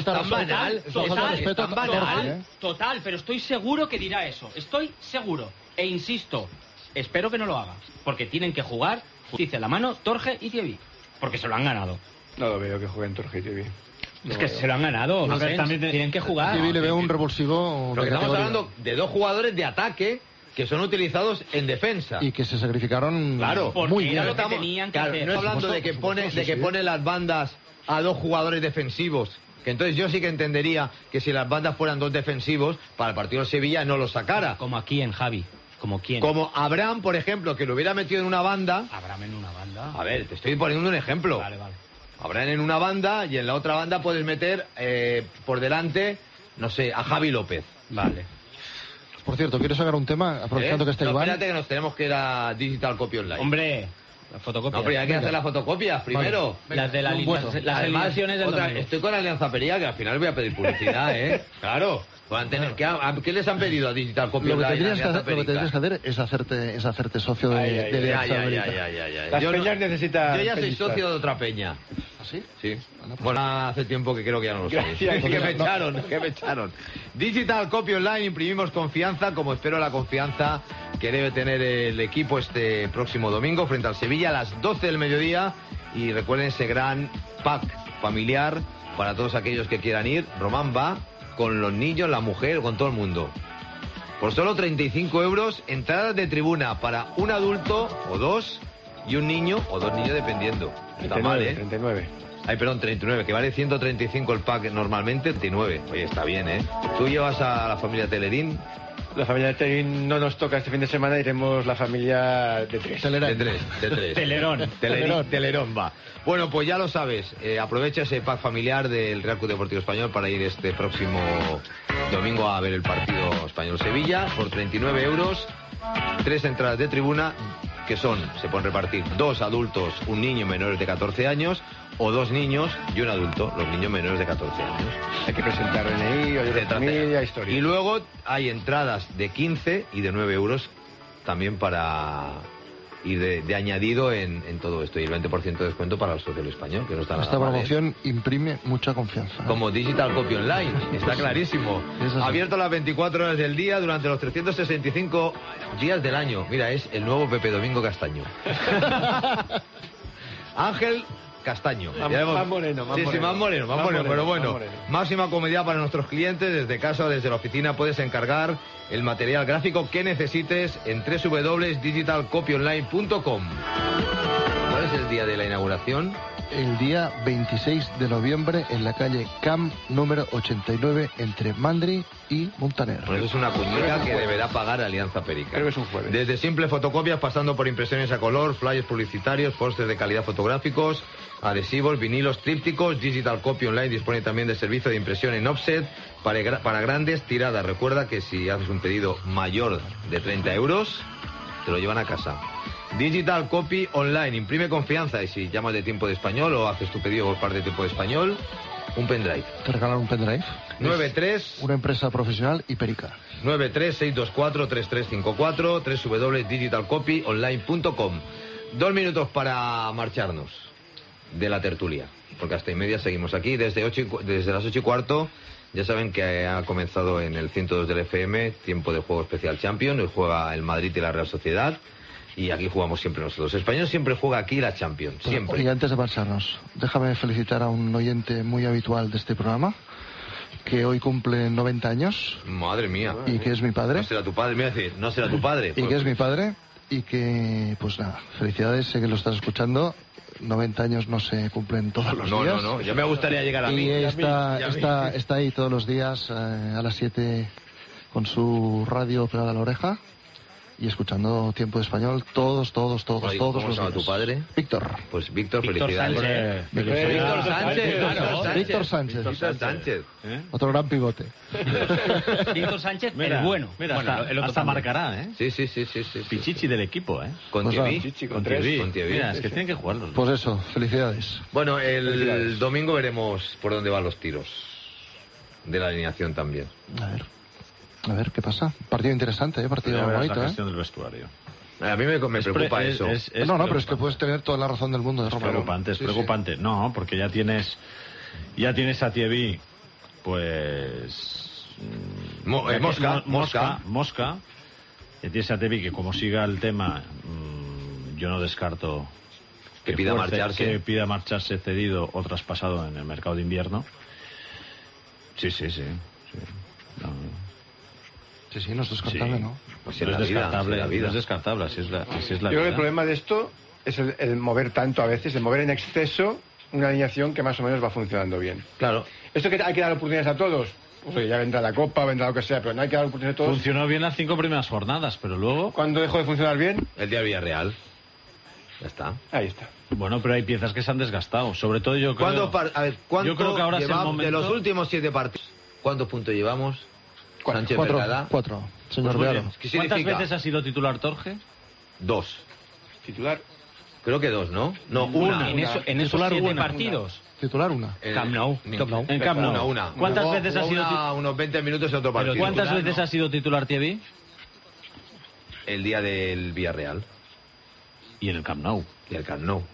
de respeto. Total, pero estoy seguro que dirá eso. Estoy seguro. E insisto, espero que no lo haga. Porque tienen que jugar, justicia a la mano, Torge y Tevi. Porque se lo han ganado. No lo veo que jueguen Torge y Tevi. Es que se lo han ganado. Tienen que jugar. Tevi le veo un revulsivo. Porque estamos hablando de dos jugadores de ataque que son utilizados en defensa. Y que se sacrificaron muy bien. No estamos hablando de que pone las bandas a dos jugadores defensivos. Que entonces yo sí que entendería que si las bandas fueran dos defensivos, para el partido de Sevilla no los sacara. Como aquí en Javi. ¿Como quién? Como Abraham, por ejemplo, que lo hubiera metido en una banda. Abraham en una banda. A ver, te estoy poniendo un ejemplo. Vale. Abraham en una banda y en la otra banda puedes meter por delante, no sé, a Javi López. Vale. Por cierto, quiero sacar un tema, aprovechando que está Iván. Espérate que nos tenemos que ir a Digital Copy Online. Hombre, la fotocopia. No, pero hay que hacer las fotocopias primero. Vale. Las de las alineaciones del domingo. Estoy con Alianza Pería, que al final voy a pedir publicidad, ¿eh? Claro. ¿Qué les han pedido a Digital Copy Online? Lo que tendrías que hacer es hacerte socio de ya. Las peñas necesitan. Yo ya soy socio de otra peña. ¿Ah, sí? Sí. Bueno, hace tiempo que creo que ya no lo soy. Que me echaron. Digital Copy Online, imprimimos confianza, como espero la confianza que debe tener el equipo este próximo domingo frente al Sevilla a las 12 del mediodía. Y recuerden ese gran pack familiar para todos aquellos que quieran ir. Román va con los niños, la mujer, con todo el mundo. Por solo 35 euros, entradas de tribuna para un adulto o dos y un niño o dos niños dependiendo. Está 39, mal, ¿eh? 39. Ay, perdón, 39, que vale 135 el pack normalmente, 39. Oye, está bien, ¿eh? ¿Tú llevas a la familia Telerín? La familia de Terín no nos toca este fin de semana, iremos la familia de tres. De tres. Telerón va. Bueno, pues ya lo sabes, aprovecha ese pack familiar del Real Club Deportivo Español para ir este próximo domingo a ver el partido Español-Sevilla por 39 euros, 3 entradas de tribuna que se pueden repartir 2 adultos, un niño menores de 14 años o 2 niños y un adulto, los niños menores de 14 años. Hay que presentar DNI, oye de familia, historia. Y luego hay entradas de 15 y de 9 euros también para ir de añadido en todo esto. Y el 20% de descuento para el socio español, que no está nada Esta mal, promoción imprime mucha confianza. Como Digital Copy Online, está clarísimo. Abierto las 24 horas del día durante los 365 días del año. Mira, es el nuevo Pepe Domingo Castaño. Ángel Castaño. Más moreno. Sí, más moreno, pero bueno. Máxima comodidad para nuestros clientes. Desde casa o desde la oficina puedes encargar el material gráfico que necesites en www.digitalcopyonline.com. ¿Cuál es el día de la inauguración? El día 26 de noviembre en la calle Camp número 89 entre Mandri y Montaner. Pues eso es una cuñita que deberá pagar Alianza Perica. Creo que es un jueves. Desde simples fotocopias, pasando por impresiones a color, flyers publicitarios, pósters de calidad fotográficos, adhesivos, vinilos, trípticos. Digital Copy Online dispone también de servicio de impresión en offset para grandes tiradas. Recuerda que si haces un pedido mayor de 30 euros, te lo llevan a casa. Digital Copy Online, imprime confianza, y si llamas de Tiempo de Español o haces tu pedido por parte de Tiempo de Español, un pendrive. ¿Te regalan un pendrive? 93 Una empresa profesional y perica. 936243354 www.digitalcopyonline.com. 2 minutos para marcharnos de la tertulia, porque hasta y media seguimos aquí desde las 8:15. Ya saben que ha comenzado en el 102 del FM tiempo de juego especial Champions. Hoy juega el Madrid y la Real Sociedad. Y aquí jugamos siempre nosotros. El Español siempre juega aquí la Champions, siempre. Y antes de marcharnos, déjame felicitar a un oyente muy habitual de este programa, que hoy cumple 90 años. Madre mía. Y que es mi padre. No será tu padre, me voy a decir, no será tu padre. Y que es mi padre, y que, pues nada, felicidades, sé que lo estás escuchando. 90 años no se cumplen todos los días. No, ya me gustaría llegar a mí. Y está ahí todos los días a las 7 con su radio pegada a la oreja. y escuchando Tiempo de Español todos ¿Cómo los se llama días. tu padre? Víctor. Pues Víctor, Víctor felicidades. Sánchez. Víctor Sánchez. Víctor Sánchez. Víctor Sánchez. Otro gran pivote. Víctor Sánchez, Mira, el bueno. Mira, Bueno, hasta, el otro hasta también. marcará, ¿eh? Sí. Pichichi del equipo, ¿eh? Con Pues Thierry. Chichi, Con tres. Thierry. Con Thierry. Mira, es que tienen que jugarlos. Pues eso, felicidades. Bueno, el Felicidades. domingo veremos por dónde van los tiros. De la alineación también. A ver qué pasa. Partido interesante, partido Ya verás bonito, la gestión del vestuario. A mí me preocupa eso. No, pero es que preocupante. puedes tener toda la razón del mundo de Es Romero. preocupante, es Sí, preocupante. No, porque ya tienes a Thierry, pues... Mosca. Ya tienes a Thierry que como siga el tema, yo no descarto Que pida marcharse. Que pida marcharse cedido o traspasado en el mercado de invierno. Sí. No, Sí, no es descartable, sí. ¿no? Pues no en es la vida, descartable, en la vida. no es descartable, así es la Yo creo que el vida. problema de esto es el mover tanto a veces, el mover en exceso una alineación que más o menos va funcionando bien. Claro. Esto que hay que dar oportunidades a todos. Pues oye, ya vendrá la Copa, vendrá lo que sea, pero no hay que dar oportunidades a todos. Funcionó bien las 5 primeras jornadas, pero luego... ¿Cuándo dejó de funcionar bien? El día de Villarreal. Ya está. Ahí está. Bueno, pero hay piezas que se han desgastado. Sobre todo yo creo... ¿Cuánto yo creo que ahora es el llevamos momento... de los últimos 7 partidos? ¿Cuántos puntos llevamos? Sánchez Vergara. 4. Señor Pues muy Bearo. bien. ¿Qué ¿Cuántas significa? veces ha sido titular Torge? 2. Titular. Creo que 2, ¿no? No, una. En esos Titular 7 una. partidos. Titular 1. Camp Nou. En Camp Nou. Una. ¿Cuántas Jugó- veces ha jugó sido unos 20 minutos en otro partido. ¿Cuántas titular, veces no. ha sido titular Thierry? El día del Villarreal Y en el Camp Nou. y el Camp Nou.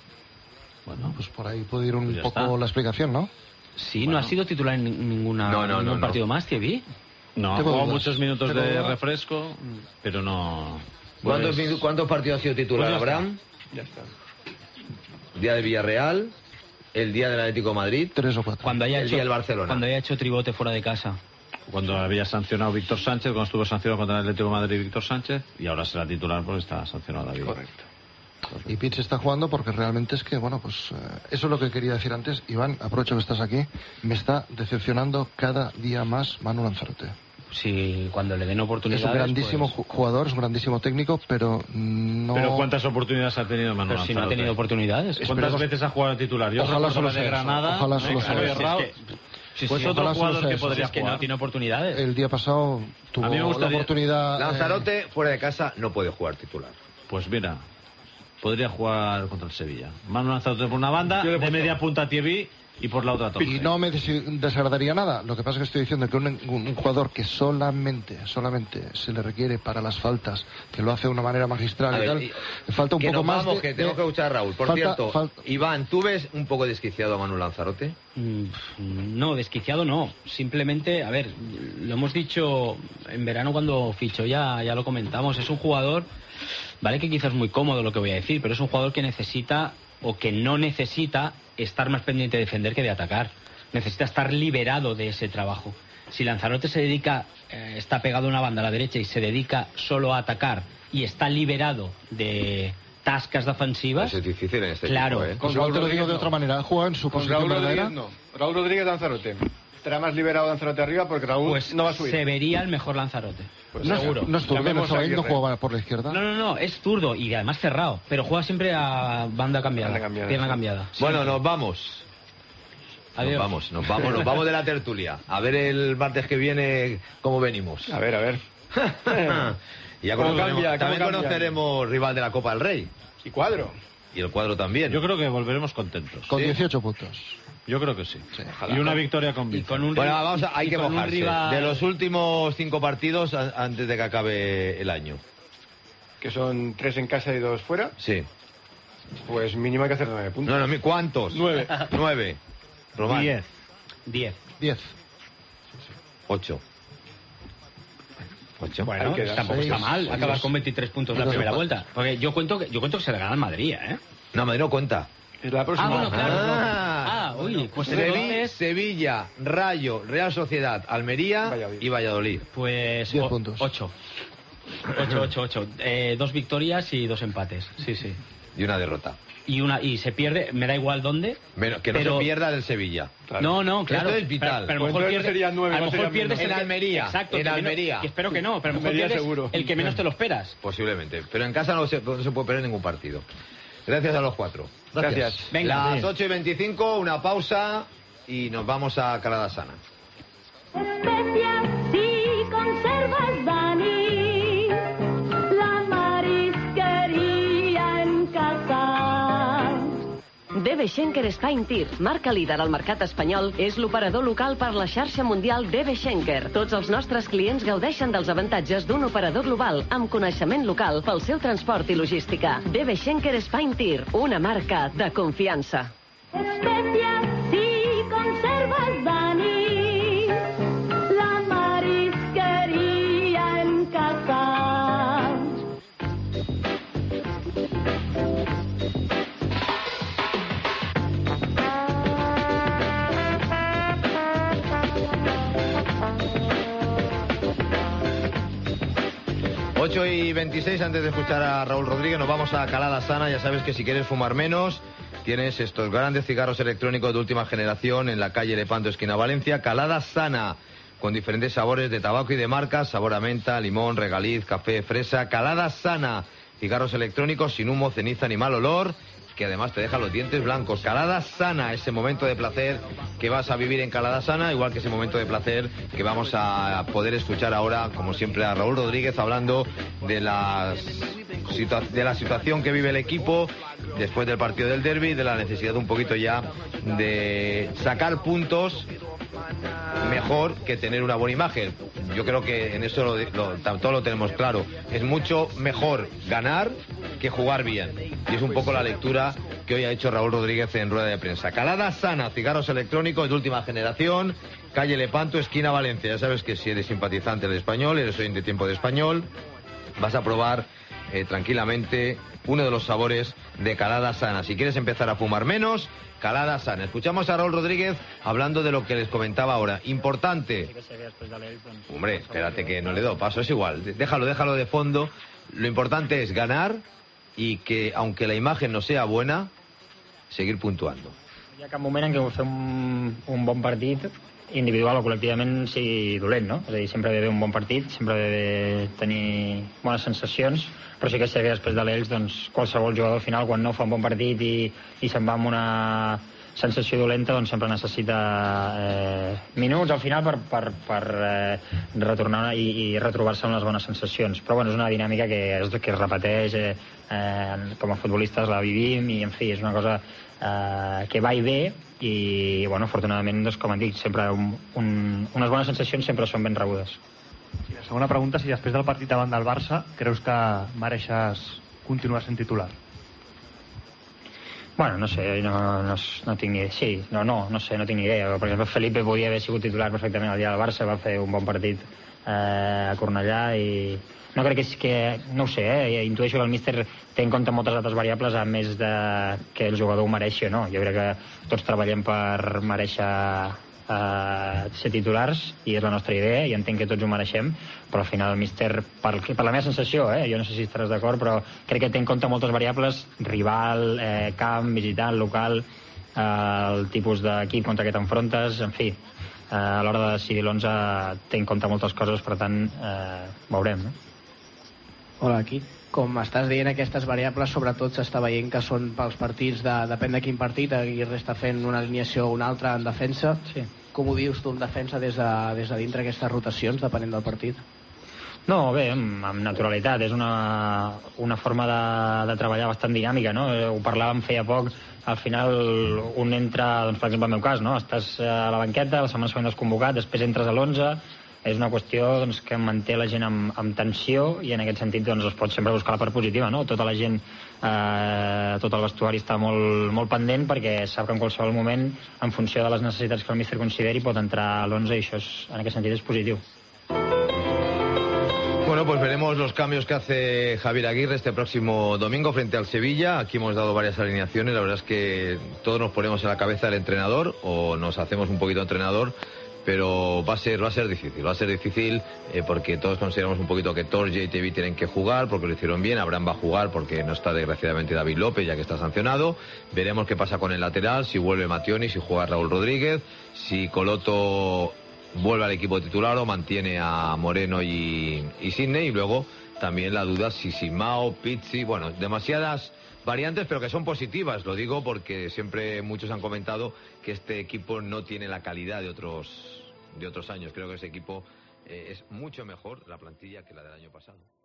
Bueno, pues por ahí puede ir un Pues ya poco está. la explicación, ¿no? Sí, no ha sido titular en ningún No. partido más, Thierry. No, ha Tengo jugado dudas. muchos minutos Tengo de dudas. refresco, pero no... ¿Cuántos, Pues- ¿Cuántos partidos ha sido titular Pues ya Abraham? Ya está. Día de Villarreal, el día del Atlético de Madrid, 3 o 4. Cuando haya el hecho día del Barcelona. Cuando haya hecho tribote fuera de casa. Cuando había sancionado Víctor Sánchez, cuando estuvo sancionado contra el Atlético de Madrid Víctor Sánchez, y ahora será titular porque está sancionado David. Correcto. Y Pitch está jugando porque realmente es que, bueno, pues eso es lo que quería decir antes. Iván, aprovecho que estás aquí. Me está decepcionando cada día más Manu Lanzarote. Si cuando le den Es oportunidades. un grandísimo pues, jugador, es un grandísimo técnico, pero no... Pero ¿cuántas oportunidades ha tenido Manuel pero si no ha tenido oportunidades. ¿Cuántas Esperemos- veces ha jugado de titular? Yo Ojalá recuerdo solo la de sea eso, Granada. ojalá solo sea Claro, eso. es Raúl. Pues otro ojalá solo jugador sea que eso. podría es que jugar. no tiene oportunidades. El día pasado tuvo A mí me gustaría- la oportunidad... Lanzarote, fuera de casa, no puede jugar titular. Pues mira, podría jugar contra el Sevilla. Manu Lanzarote por una banda, Yo le he de puesto- media punta Thierry y por la otra Torge. Y no me desagradaría nada. Lo que pasa es que estoy diciendo que un jugador que solamente se le requiere para las faltas, que lo hace de una manera magistral A y ver, tal, y- falta un que poco nos más vamos, de... que tengo que escuchar a Raúl. Por falta- cierto, falta- Iván, ¿tú ves un poco desquiciado a Manu Lanzarote? No, desquiciado no. Simplemente, a ver, lo hemos dicho en verano cuando fichó, ya lo comentamos. Es un jugador, vale que quizás es muy cómodo lo que voy a decir, pero es un jugador que necesita o que no necesita estar más pendiente de defender que de atacar. Necesita estar liberado de ese trabajo. Si Lanzarote se dedica, está pegado a una banda a la derecha y se dedica solo a atacar y está liberado de tascas defensivas, Eso es difícil en este Claro. equipo, ¿eh? Pues Con igual te lo Raúl digo de Rodríguez otra no. manera. Juega en su Con posición Raúl verdadera. Rodríguez no. Raúl Rodríguez Lanzarote. Estará más liberado Lanzarote arriba porque Raúl pues no va a subir. se vería el mejor Lanzarote. Pues No, seguro. no es zurdo, Llamemos no a no Aguirre. juega por la izquierda. No, es zurdo y además cerrado, pero juega siempre a banda cambiada, Banda cambiada, pierna sí. cambiada. Bueno, nos vamos. Adiós. Nos vamos de la tertulia. A ver el martes que viene cómo venimos. A ver. Y ya ¿Cómo conoceremos- cambia? ¿Cómo también cambia? conoceremos rival de la Copa del Rey. Y Cuadro. Y el cuadro también. Yo creo que volveremos contentos. Con Sí. 18 puntos. Yo creo que sí. Ojalá. Y una victoria Y convincente. con un Bueno, rival- vamos hay y que con un mojarse. rival- De los últimos 5 partidos antes de que acabe el año. Que son 3 en casa y 2 fuera. Sí. Pues mínimo hay que hacer 9 puntos. No, ¿cuántos? 9. 9. Román. 10. 10. 8. 8. Bueno, Ahí queda. tampoco está mal Seis. acabar con 23 puntos la Entonces, primera ¿cuál? vuelta. Porque yo cuento que se le gana al Madrid, ¿eh? No, Madrid no cuenta. Es la próxima. bueno, claro. Ah, Uy, pues entonces... Sevilla, Rayo, Real Sociedad, Almería Valladolid. y Valladolid. Pues 10 puntos. 8. 8. 2 victorias y 2 empates. Sí. y una derrota. Y se pierde, me da igual dónde. Que no se pierda del Sevilla. Claro. No, claro. Esto es vital. Pero a lo mejor pierdes en Almería. Exacto. En Almería. Espero que no, pero a lo mejor pierdes seguro. El que menos te lo esperas. Posiblemente. Pero en casa no se puede perder ningún partido. Gracias a los cuatro. Gracias. Venga. Las 8:25, una pausa y nos vamos a Caladasana. Especias y conservas, Dani, la marisqueria en casa. DB Schenker Spain Tir, marca líder al mercat espanyol, és l'operador local per la xarxa mundial DB Schenker. Tots els nostres clients gaudeixen dels avantatges d'un operador global amb coneixement local pel seu transport i logística. DB Schenker Spain Tir, una marca de confiança. Especias y conservas, Dani, la marisqueria en casa. Ocho y 26, antes de escuchar a Raúl Rodríguez, nos vamos a Caladasana. Ya sabes que si quieres fumar menos, tienes estos grandes cigarros electrónicos de última generación en la calle Lepanto, esquina Valencia. Caladasana, con diferentes sabores de tabaco y de marcas, sabor a menta, limón, regaliz, café, fresa. Caladasana, cigarros electrónicos sin humo, ceniza ni mal olor, que además te deja los dientes blancos. Caladasana, ese momento de placer que vas a vivir en Caladasana, igual que ese momento de placer que vamos a poder escuchar ahora, como siempre, a Raúl Rodríguez hablando de la situación que vive el equipo después del partido del derbi, de la necesidad un poquito ya de sacar puntos mejor que tener una buena imagen. Yo creo que en eso todo lo tenemos claro. Es mucho mejor ganar que jugar bien. Y es un poco la lectura que hoy ha hecho Raúl Rodríguez en rueda de prensa. Caladasana, cigarros electrónicos de última generación, calle Lepanto, esquina Valencia. Ya sabes que si eres simpatizante del Español, eres oyente de Tiempo de Español, vas a probar tranquilamente uno de los sabores de Caladasana. Si quieres empezar a fumar menos, Caladasana. Escuchamos a Raúl Rodríguez hablando de lo que les comentaba ahora. Importante. Hombre, espérate que no le doy paso, es igual. Déjalo de fondo. Lo importante es ganar y que, aunque la imagen no sea buena, seguir puntuando. Hi ha cap moment en què fer un bon partit, individual o col·lectivament, sigui dolent, no? És a dir, sempre ve un bon partit, sempre ve tenir bones sensacions, però sí que és cert que després de l'Elx, doncs, qualsevol jugador al final, quan no fa un bon partit i se'n va amb una sensació dolenta, doncs sempre necessita minuts al final per retornar i retrobar-se amb les bones sensacions. Però bueno, és una dinàmica que es repeteix, com a futbolistes la vivim i, en fi, és una cosa que va i ve i, bueno, afortunadament, doncs, com han dit, sempre unes bones sensacions sempre són ben rebudes. I la segona pregunta, si després del partit davant del Barça creus que mereixes continuar sent titular? Bueno, no sé, no tinc ni idea. Sí, no sé, no tinc ni idea. Per exemple, Felipe podia haver sigut titular perfectament el dia del Barça, va fer un bon partit a Cornellà i no crec que no ho sé, intueixo que el míster té en compte moltes altres variables a més de que el jugador ho mereixi o no. Jo crec que tots treballem per mereixer ser titulars i és la nostra idea i entenc que tots ho mereixem, però al final el míster, per la meva sensació, jo no sé si estaràs d'acord, però crec que té en compte moltes variables, rival, camp, visitant, local, el tipus d'equip contra què t'enfrontes, en fi, a l'hora de decidir l'11 té en compte moltes coses, per tant veurem, no? Hola, aquí. Com estàs dient, aquestes variables sobretot s'està veient que són pels partits, depèn de quin partit, Aguirre està fent una alineació o una altra en defensa. Sí. Com ho dius tu en defensa des de dintre aquestes rotacions, depenent del partit? No, bé, amb naturalitat. És una forma de treballar bastant dinàmica, no? Ho parlàvem feia poc. Al final un entra, doncs, per exemple, el meu cas, no? Estàs a la banqueta, la setmana següent desconvocat, després entres a l'11. És una qüestió, doncs, que manté la gent amb tensió i en aquest sentit, doncs, es pot sempre buscar la part positiva, no? Tota la gent, tot el vestuari està molt, molt pendent perquè sap que en qualsevol moment, en funció de les necessitats que el míster consideri, pot entrar a l'11 i això en aquest sentit és positiu. Bueno, pues veremos los cambios que hace Javier Aguirre este próximo domingo frente al Sevilla. Aquí hemos dado varias alineaciones. La verdad es que todos nos ponemos en la cabeza del entrenador o nos hacemos un poquito entrenador, pero va a ser difícil porque todos consideramos un poquito que Torje y TV tienen que jugar porque lo hicieron bien. Abraham va a jugar porque no está desgraciadamente David López, ya que está sancionado. Veremos qué pasa con el lateral, si vuelve Mattioni, si juega Raúl Rodríguez, si Coloto vuelve al equipo titular o mantiene a Moreno y Sidney, y luego también la duda si Simao, Pizzi, bueno, demasiadas variantes, pero que son positivas. Lo digo porque siempre muchos han comentado que este equipo no tiene la calidad de otros años. Creo que ese equipo es mucho mejor la plantilla que la del año pasado.